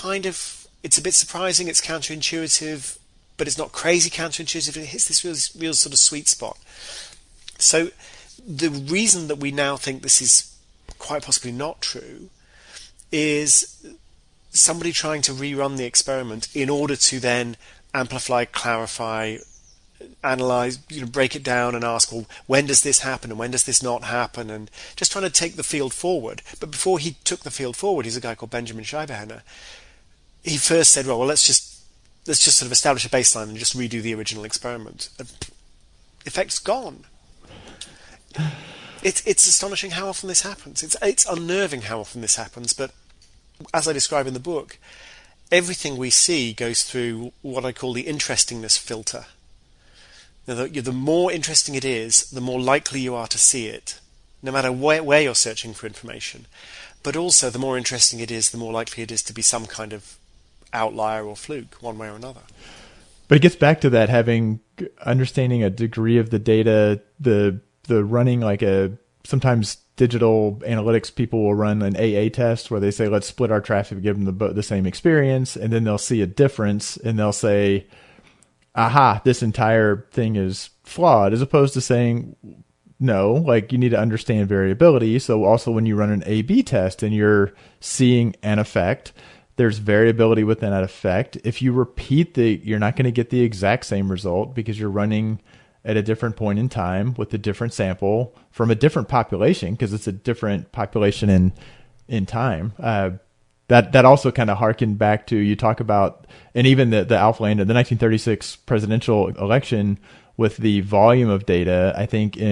a bit surprising, it's counterintuitive, but it's not crazy counterintuitive. It hits this real sort of sweet spot. So the reason that we now think this is quite possibly not true is somebody trying to rerun the experiment in order to then amplify, clarify, analyze, break it down and ask, well, when does this happen and when does this not happen, and just trying to take the field forward. But before he took the field forward, he's a guy called Benjamin Scheibenheimer. He first said, well, let's just sort of establish a baseline and just redo the original experiment. Effect's gone. It's astonishing how often this happens. It's unnerving how often this happens, but as I describe in the book, everything we see goes through what I call the interestingness filter. Now, the more interesting it is, the more likely you are to see it, no matter where you're searching for information. But also, the more interesting it is, the more likely it is to be some kind of outlier or fluke, one way or another. But it gets back to that, understanding a degree of the data, the running like sometimes digital analytics people will run an AA test where they say, let's split our traffic and give them the same experience. And then they'll see a difference and they'll say, aha, this entire thing is flawed, as opposed to saying, no, like you need to understand variability. So also when you run an A/B test and you're seeing an effect, there's variability within that effect. If you repeat you're not going to get the exact same result because you're running at a different point in time with a different sample from a different population, because it's a different population in time. That also kind of harkened back to, you talk about, and even the Alpha Lambda, the 1936 presidential election, with the volume of data. I think in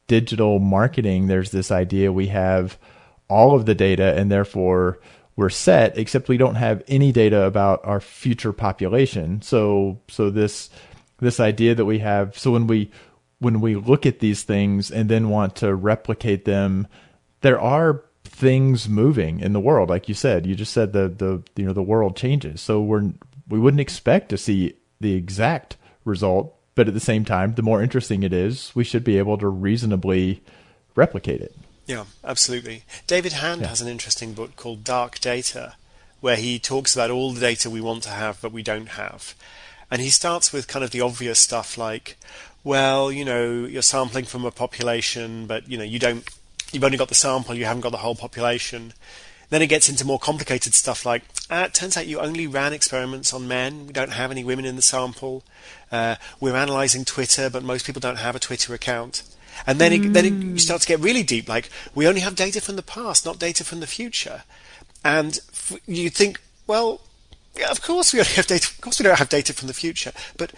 digital marketing, there's this idea we have all of the data and therefore we're set, except we don't have any data about our future population. So this idea that we have, so when we look at these things and then want to replicate them, there are things moving in the world. Like you said, you just said the world changes. So we wouldn't expect to see the exact result, but at the same time, the more interesting it is, we should be able to reasonably replicate it. Yeah, absolutely. David Hand has an interesting book called Dark Data, where he talks about all the data we want to have but we don't have. And he starts with kind of the obvious stuff like, well, you're sampling from a population, but you've only got the sample, you haven't got the whole population. Then it gets into more complicated stuff like, it turns out you only ran experiments on men, we don't have any women in the sample. We're analysing Twitter, but most people don't have a Twitter account. And then you start to get really deep, like, we only have data from the past, not data from the future. And you think, well, yeah, of course we only have data. Of course we don't have data from the future. But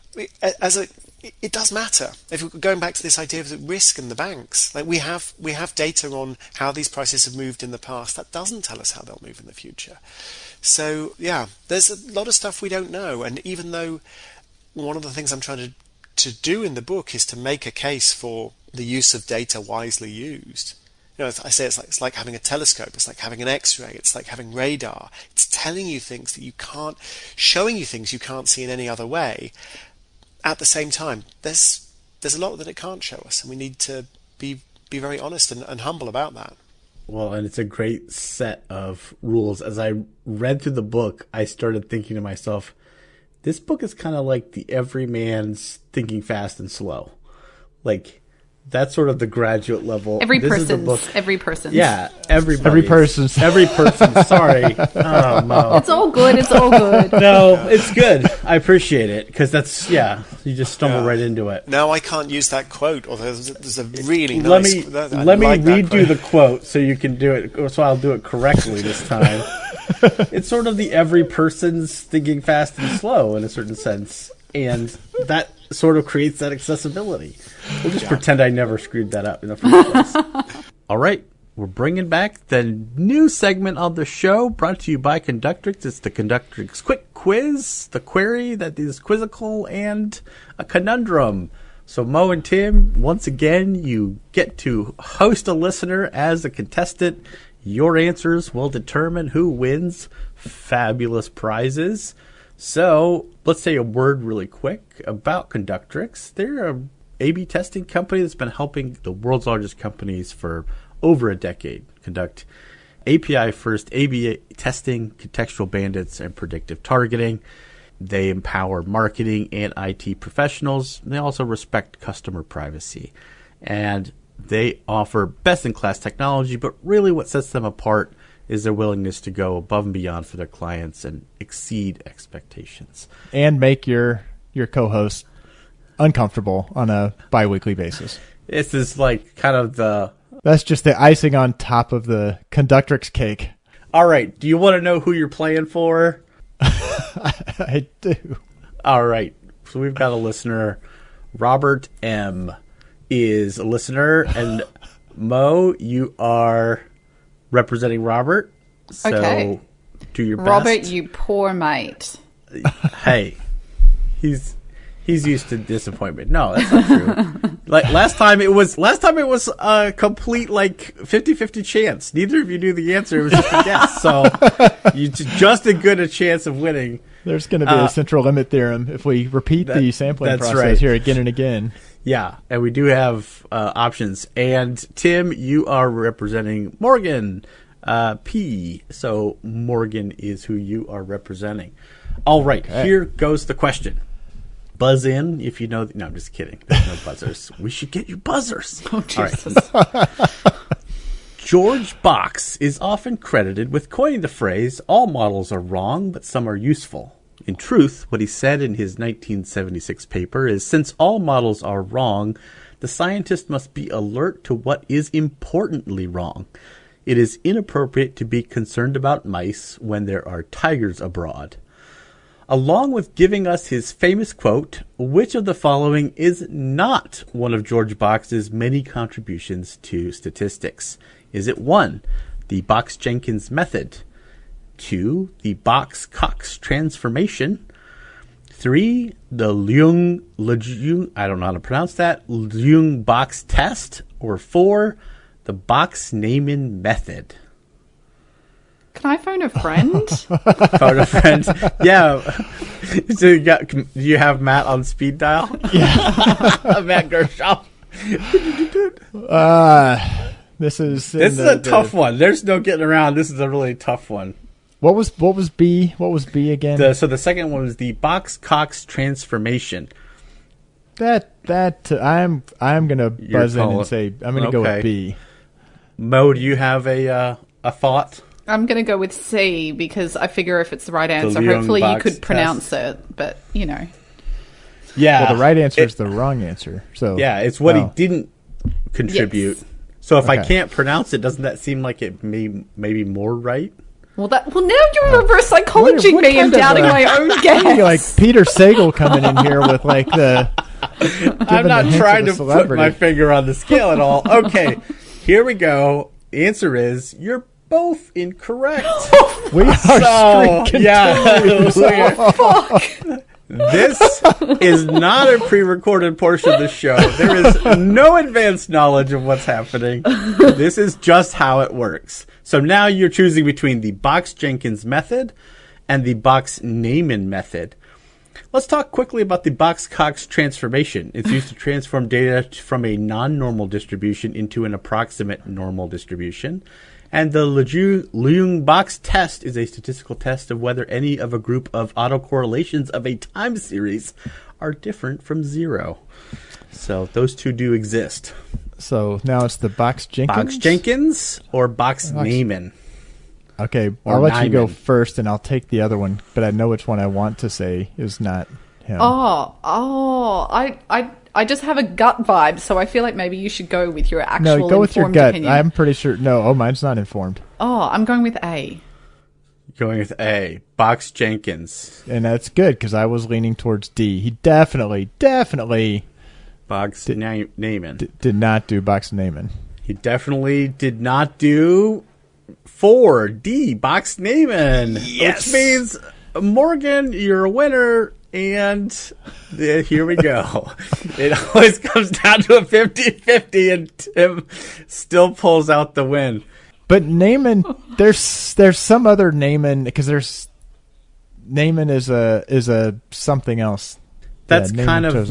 it does matter. If we're going back to this idea of the risk and the banks, like we have data on how these prices have moved in the past. That doesn't tell us how they'll move in the future. So yeah, there's a lot of stuff we don't know. And even though one of the things I'm trying to do in the book is to make a case for the use of data wisely used. I say it's like having a telescope, it's like having an X-ray, it's like having radar. It's telling you things that you can't, showing you things you can't see in any other way. At the same time, there's a lot that it can't show us, and we need to be very honest and humble about that. Well, and it's a great set of rules. As I read through the book, I started thinking to myself, this book is kind of like the everyman's Thinking Fast and Slow. Like, that's sort of the graduate level. Every person's. Yeah, everybody. Every person. Sorry. Oh, Mo. It's all good. No, it's good. I appreciate it because that's, you just stumble right into it. No, I can't use that quote. Or there's a really let nice. Let me redo the quote so you can do it. So I'll do it correctly this time. It's sort of the every person's Thinking Fast and Slow in a certain sense, and that sort of creates that accessibility. We'll just pretend I never screwed that up in the first place. All right, we're bringing back the new segment of the show brought to you by Conductrix. It's the Conductrix Quick Quiz, the query that is quizzical and a conundrum. So Mo and Tim, once again, you get to host a listener as a contestant. Your answers will determine who wins fabulous prizes. So let's say a word really quick about Conductrix. They're a A/B testing company that's been helping the world's largest companies for over a decade conduct API-first A/B testing, contextual bandits, and predictive targeting. They empower marketing and IT professionals. They also respect customer privacy. And they offer best-in-class technology, but really what sets them apart is their willingness to go above and beyond for their clients and exceed expectations. And make your co-host uncomfortable on a bi-weekly basis. This is like kind of the... That's just the icing on top of the Conductrix cake. All right. Do you want to know who you're playing for? I do. All right. So we've got a listener. Robert M. is a listener. And Mo, you are representing Robert. So okay. Do your best. Robert, you poor mate. Hey, he's used to disappointment. No, that's not true. Like last time it was a complete 50-50 chance. Neither of you knew the answer. It was just a guess. So you just as good a chance of winning. There's going to be a central limit theorem if we repeat the sampling process here again and again. Yeah, and we do have options. And Tim, you are representing Morgan P. So Morgan is who you are representing. All right, Here goes the question. Buzz in if you know... No, I'm just kidding. There's no buzzers. We should get you buzzers. Oh, Jesus. All right. George Box is often credited with coining the phrase, all models are wrong, but some are useful. In truth, what he said in his 1976 paper is, since all models are wrong, the scientist must be alert to what is importantly wrong. It is inappropriate to be concerned about mice when there are tigers abroad. along with giving us his famous quote, which of the following is not one of George Box's many contributions to statistics? Is it 1, the Box-Jenkins method, 2, the Box-Cox transformation, 3, the Leung, I don't know how to pronounce that, Leung-Box test, or 4, the Box-Neyman method? Can I phone a friend? Phone a friend. Yeah. So do you have Matt on speed dial? Yeah. Matt Gershaw. This is a tough one. There's no getting around. This is a really tough one. What was B? What was B again? So the second one was the Box-Cox transformation. That I'm gonna buzz in and say I'm gonna go with B. Mo, do you have a thought? I'm going to go with C because I figure if it's the right answer, hopefully you could pronounce it, but you know. Yeah. Well, the right answer is the wrong answer. So yeah, it's what he didn't contribute. Yes. So if I can't pronounce it, doesn't that seem like it maybe more right? Well, now you're reverse psychologing me and doubting my own guess. Like Peter Sagal coming in here with like the. I'm not trying to put my finger on the scale at all. Okay, here we go. The answer is you're both incorrect. We are This is not a pre-recorded portion of the show. There is no advanced knowledge of what's happening. This is just how it works. So now you're choosing between the Box-Jenkins method and the Box-Neyman method. Let's talk quickly about the Box-Cox transformation. It's used to transform data from a non-normal distribution into an approximate normal distribution. And the Leung-Box test is a statistical test of whether any of a group of autocorrelations of a time series are different from 0. So those two do exist. So now it's the Box-Jenkins? Box-Jenkins or Box-Neyman. Okay, I'll let you go first, and I'll take the other one, but I know which one I want to say is not him. I just have a gut vibe, so I feel like maybe you should go with your actual No, go with your gut. Opinion. I'm pretty sure. No, mine's not informed. Oh, I'm going with A. Going with A. Box-Jenkins. And that's good, because I was leaning towards D. He definitely Box-Neyman. Did not do Box-Neyman. He definitely did not do 4D, Box-Neyman. Yes. Which means, Morgan, you're a winner. And here we go. It always comes down to a 50-50, and Tim still pulls out the win. But Neyman, there's some other Neyman, because there's Neyman is a something else. That's kind of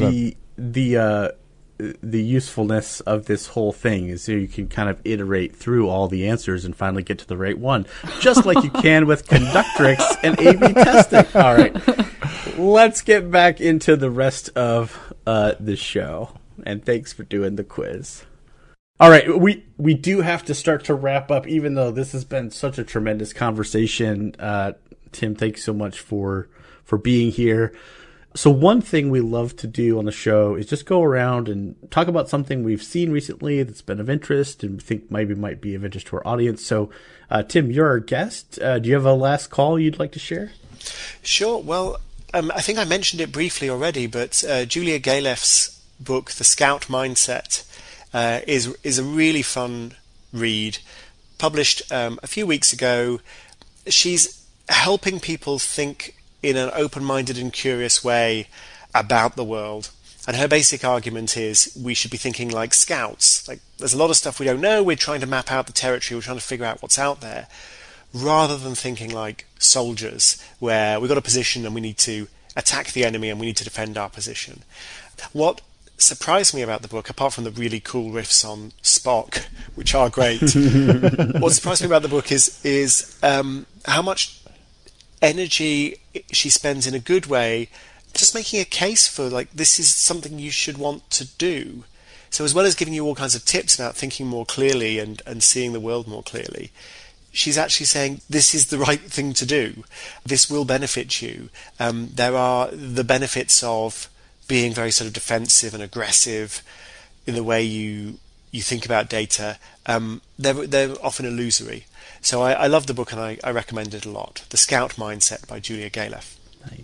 the usefulness of this whole thing, is so you can kind of iterate through all the answers and finally get to the right one, just like you can with Conductrix and A/B testing. All right, let's get back into the rest of the show, and thanks for doing the quiz. All right, we do have to start to wrap up, even though this has been such a tremendous conversation. Tim, thanks so much for being here. So one thing we love to do on the show is just go around and talk about something we've seen recently that's been of interest and think maybe might be of interest to our audience. So, Tim, you're our guest. Do you have a last call you'd like to share? Sure. Well, I think I mentioned it briefly already, but Julia Galef's book, The Scout Mindset, is a really fun read, published a few weeks ago. She's helping people think in an open-minded and curious way about the world. And her basic argument is we should be thinking like scouts. Like, there's a lot of stuff we don't know. We're trying to map out the territory. We're trying to figure out what's out there, rather than thinking like soldiers, where we've got a position and we need to attack the enemy and we need to defend our position. What surprised me about the book, apart from the really cool riffs on Spock, which are great, what surprised me about the book is how much energy she spends, in a good way, just making a case for, like, this is something you should want to do. So as well as giving you all kinds of tips about thinking more clearly and seeing the world more clearly, she's actually saying this is the right thing to do. This will benefit you. There are the benefits of being very sort of defensive and aggressive in the way you think about data. They're often illusory. So I love the book, and I recommend it a lot. The Scout Mindset by Julia Galef. Nice.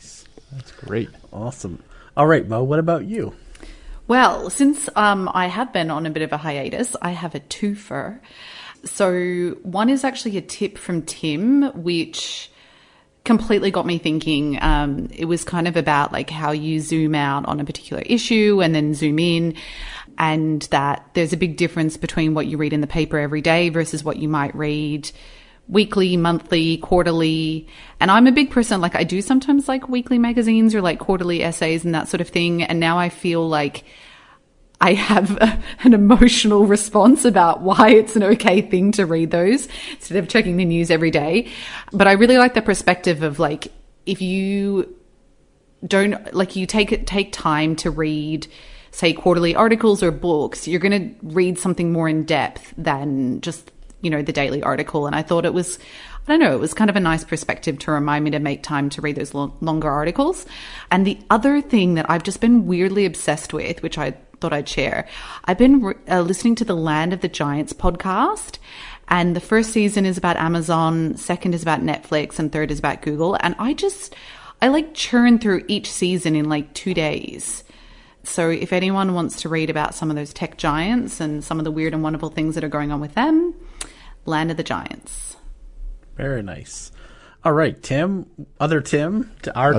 That's great. Awesome. All right, Mo, what about you? Well, since I have been on a bit of a hiatus, I have a twofer. So one is actually a tip from Tim, which completely got me thinking. It was kind of about like how you zoom out on a particular issue and then zoom in, and that there's a big difference between what you read in the paper every day versus what you might read weekly, monthly, quarterly. And I'm a big person, like I do sometimes like weekly magazines or like quarterly essays and that sort of thing. And now I feel like I have an emotional response about why it's an okay thing to read those instead of checking the news every day. But I really like the perspective of like, if you don't, like you take time to read, say, quarterly articles or books, you're going to read something more in depth than just, the daily article. And I thought it was, I don't know, it was kind of a nice perspective to remind me to make time to read those longer articles. And the other thing that I've just been weirdly obsessed with, which I thought I'd share, I've been listening to the Land of the Giants podcast. And the first season is about Amazon, second is about Netflix, and third is about Google. And I like churn through each season in like 2 days. So if anyone wants to read about some of those tech giants and some of the weird and wonderful things that are going on with them, Land of the Giants. Very nice. All right, Tim. Other Tim.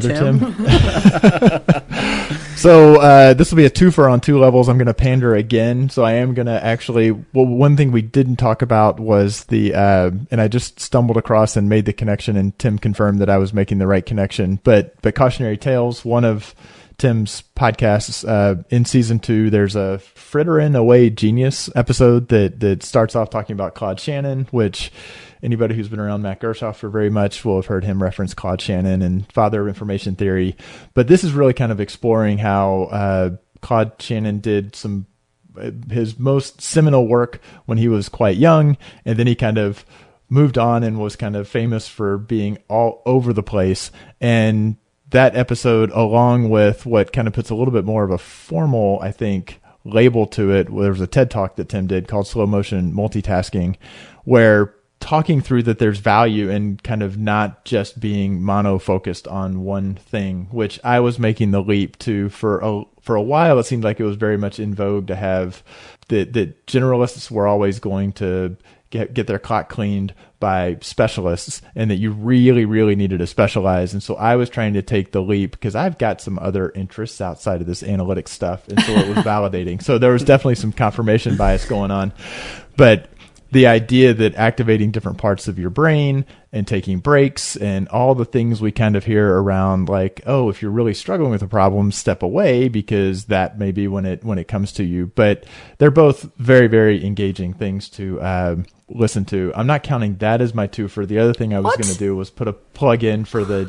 So this will be a twofer on two levels. I'm going to pander again. So I am going to actually, one thing we didn't talk about was and I just stumbled across and made the connection, and Tim confirmed that I was making the right connection. But Cautionary Tales, one of Tim's podcasts, in season 2, there's a Frittering Away Genius episode that starts off talking about Claude Shannon, which anybody who's been around Matt Gershoff for very much will have heard him reference Claude Shannon and father of information theory. But this is really kind of exploring how Claude Shannon did his most seminal work when he was quite young, and then he kind of moved on and was kind of famous for being all over the place. And that episode, along with what kind of puts a little bit more of a formal, I think, label to it, there was a TED Talk that Tim did called Slow Motion Multitasking, where talking through that there's value in kind of not just being mono-focused on one thing, which I was making the leap to for a while. It seemed like it was very much in vogue to have that generalists were always going to get their clock cleaned by specialists, and that you really, really needed to specialize. And so I was trying to take the leap because I've got some other interests outside of this analytics stuff. And so it was validating. So there was definitely some confirmation bias going on. But the idea that activating different parts of your brain and taking breaks and all the things we kind of hear around, like, oh, if you're really struggling with a problem, step away, because that may be when it comes to you. But they're both very, very engaging things to listen to. I'm not counting that as my twofer. The other thing I was going to do was put a plug in for the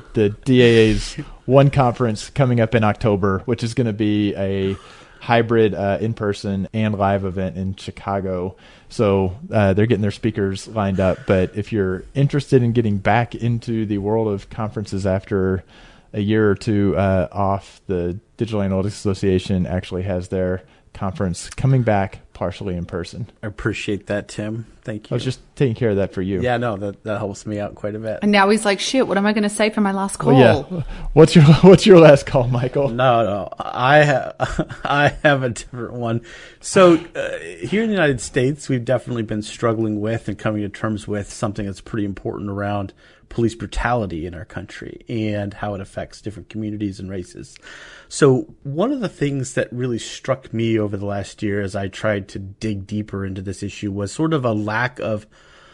DAA's One Conference coming up in October, which is going to be a hybrid in-person and live event in Chicago. So they're getting their speakers lined up. But if you're interested in getting back into the world of conferences after a year or two off, the Digital Analytics Association actually has their conference coming back partially in person. I appreciate that, Tim. Thank you. I was just taking care of that for you. Yeah, no, that helps me out quite a bit. And now he's like, shit, what am I going to say for my last call? Well, yeah. What's your last call, Michael? No, I have a different one. So here in the United States, we've definitely been struggling with and coming to terms with something that's pretty important around police brutality in our country and how it affects different communities and races. So one of the things that really struck me over the last year as I tried to dig deeper into this issue was sort of a lack of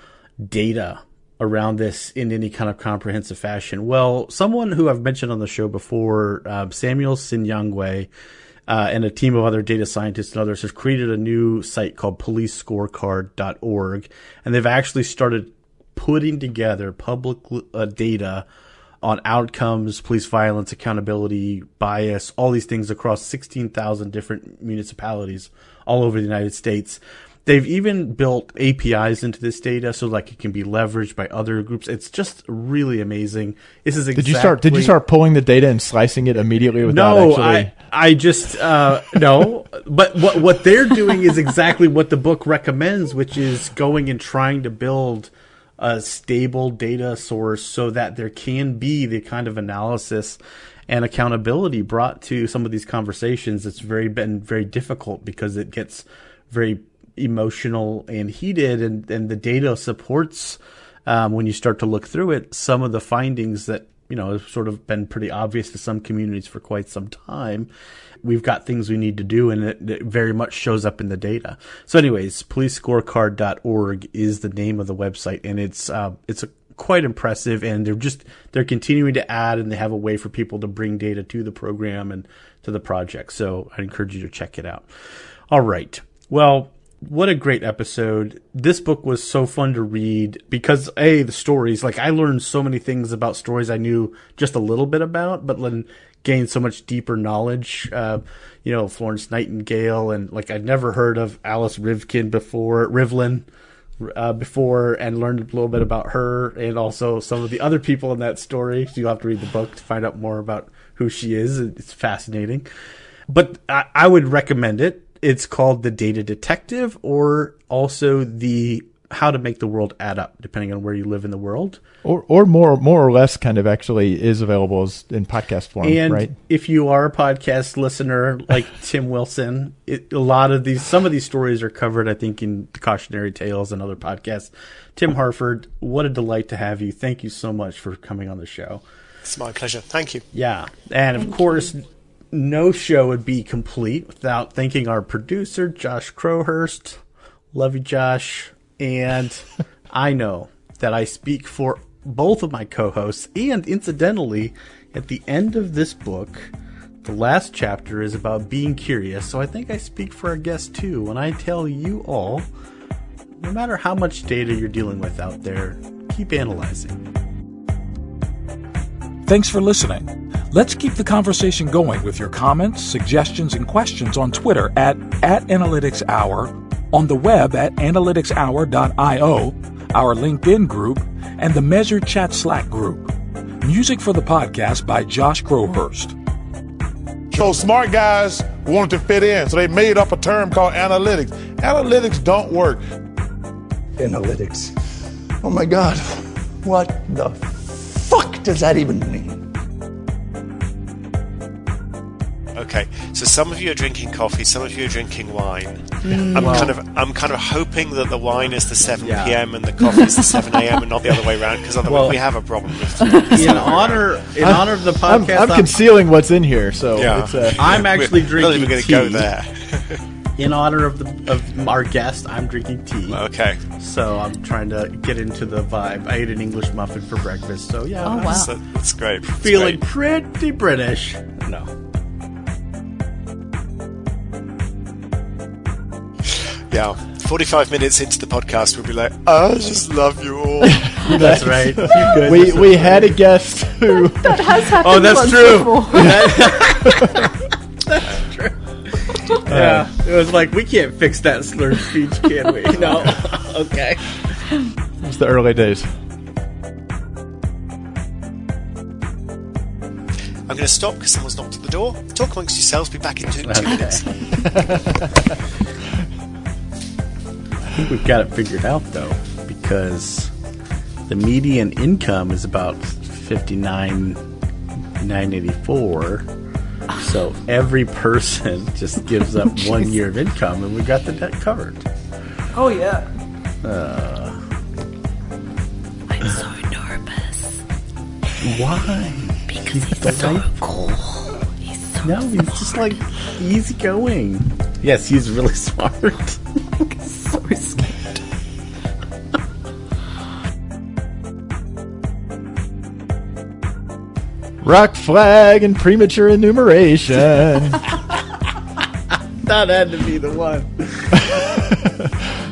data around this in any kind of comprehensive fashion. Well, someone who I've mentioned on the show before, Samuel Sinyangwe, and a team of other data scientists and others have created a new site called policescorecard.org, and they've actually started putting together public data on outcomes, police violence, accountability, bias, all these things across 16,000 different municipalities all over the United States. They've even built APIs into this data so like it can be leveraged by other groups. It's just really amazing. This is exactly... Did you start pulling the data and slicing it immediately without actually... I just no. But what they're doing is exactly what the book recommends, which is going and trying to build a stable data source so that there can be the kind of analysis and accountability brought to some of these conversations. It's been very difficult because it gets very emotional and heated, and the data supports, when you start to look through it, some of the findings that, have sort of been pretty obvious to some communities for quite some time. We've got things we need to do, and it very much shows up in the data. So anyways, policescorecard.org is the name of the website, and it's quite impressive, and they're continuing to add, and they have a way for people to bring data to the program and to the project. So I encourage you to check it out. All right. Well, what a great episode. This book was so fun to read because, the stories, I learned so many things about stories I knew just a little bit about, but then gained so much deeper knowledge. Florence Nightingale, and I'd never heard of Alice Rivlin before, and learned a little bit about her and also some of the other people in that story. So you'll have to read the book to find out more about who she is. It's fascinating. But I would recommend it. It's called The Data Detective, or also the How to Make the World Add Up, depending on where you live in the world. Or more or less kind of actually is available in podcast form, and right? If you are a podcast listener like Tim Wilson, some of these stories are covered, I think, in Cautionary Tales and other podcasts. Tim Harford, what a delight to have you. Thank you so much for coming on the show. It's my pleasure. Thank you. Yeah. And of course, no show would be complete without thanking our producer, Josh Crowhurst. Love you, Josh. And I know that I speak for both of my co-hosts, and incidentally, at the end of this book, the last chapter is about being curious, so I think I speak for our guests too when I tell you all, no matter how much data you're dealing with out there, keep analyzing. Thanks for listening. Let's keep the conversation going with your comments, suggestions, and questions on Twitter at @AnalyticsHour, on the web at analyticshour.io, our LinkedIn group, and the Measured Chat Slack group. Music for the podcast by Josh Crowhurst. So smart guys wanted to fit in, so they made up a term called analytics. Analytics don't work. Analytics. Oh my God. What the fuck does that even mean? Okay, so some of you are drinking coffee, some of you are drinking wine. I'm kind of hoping that the wine is the 7 p.m. and the coffee is the 7 a.m. and not the other way around, because otherwise we have a problem. In honor of the podcast, I'm concealing what's in here, so I'm actually drinking going to tea. go there. In honor of our guest, I'm drinking tea. Okay. So I'm trying to get into the vibe. I ate an English muffin for breakfast, so yeah. Oh, wow. That's great. Feeling pretty British. No. Yeah, 45 minutes into the podcast, we'll be like, I just love you all. That's right. We had a guest who... That has happened. Oh, that's true. Before. That's true. Yeah, it was like, we can't fix that slurred speech, can we? No. Okay. It was the early days. I'm going to stop because someone's knocked at the door. Talk amongst yourselves. Be back in 2 minutes. I think we've got it figured out, though, because the median income is about $59,984. So every person just gives up 1 year of income, and we got the debt covered. Oh, yeah. I'm so nervous. Why? Because he's so cool. He's just like easygoing. Yes, he's really smart. So scared. Rock flag and premature enumeration. That had to be the one.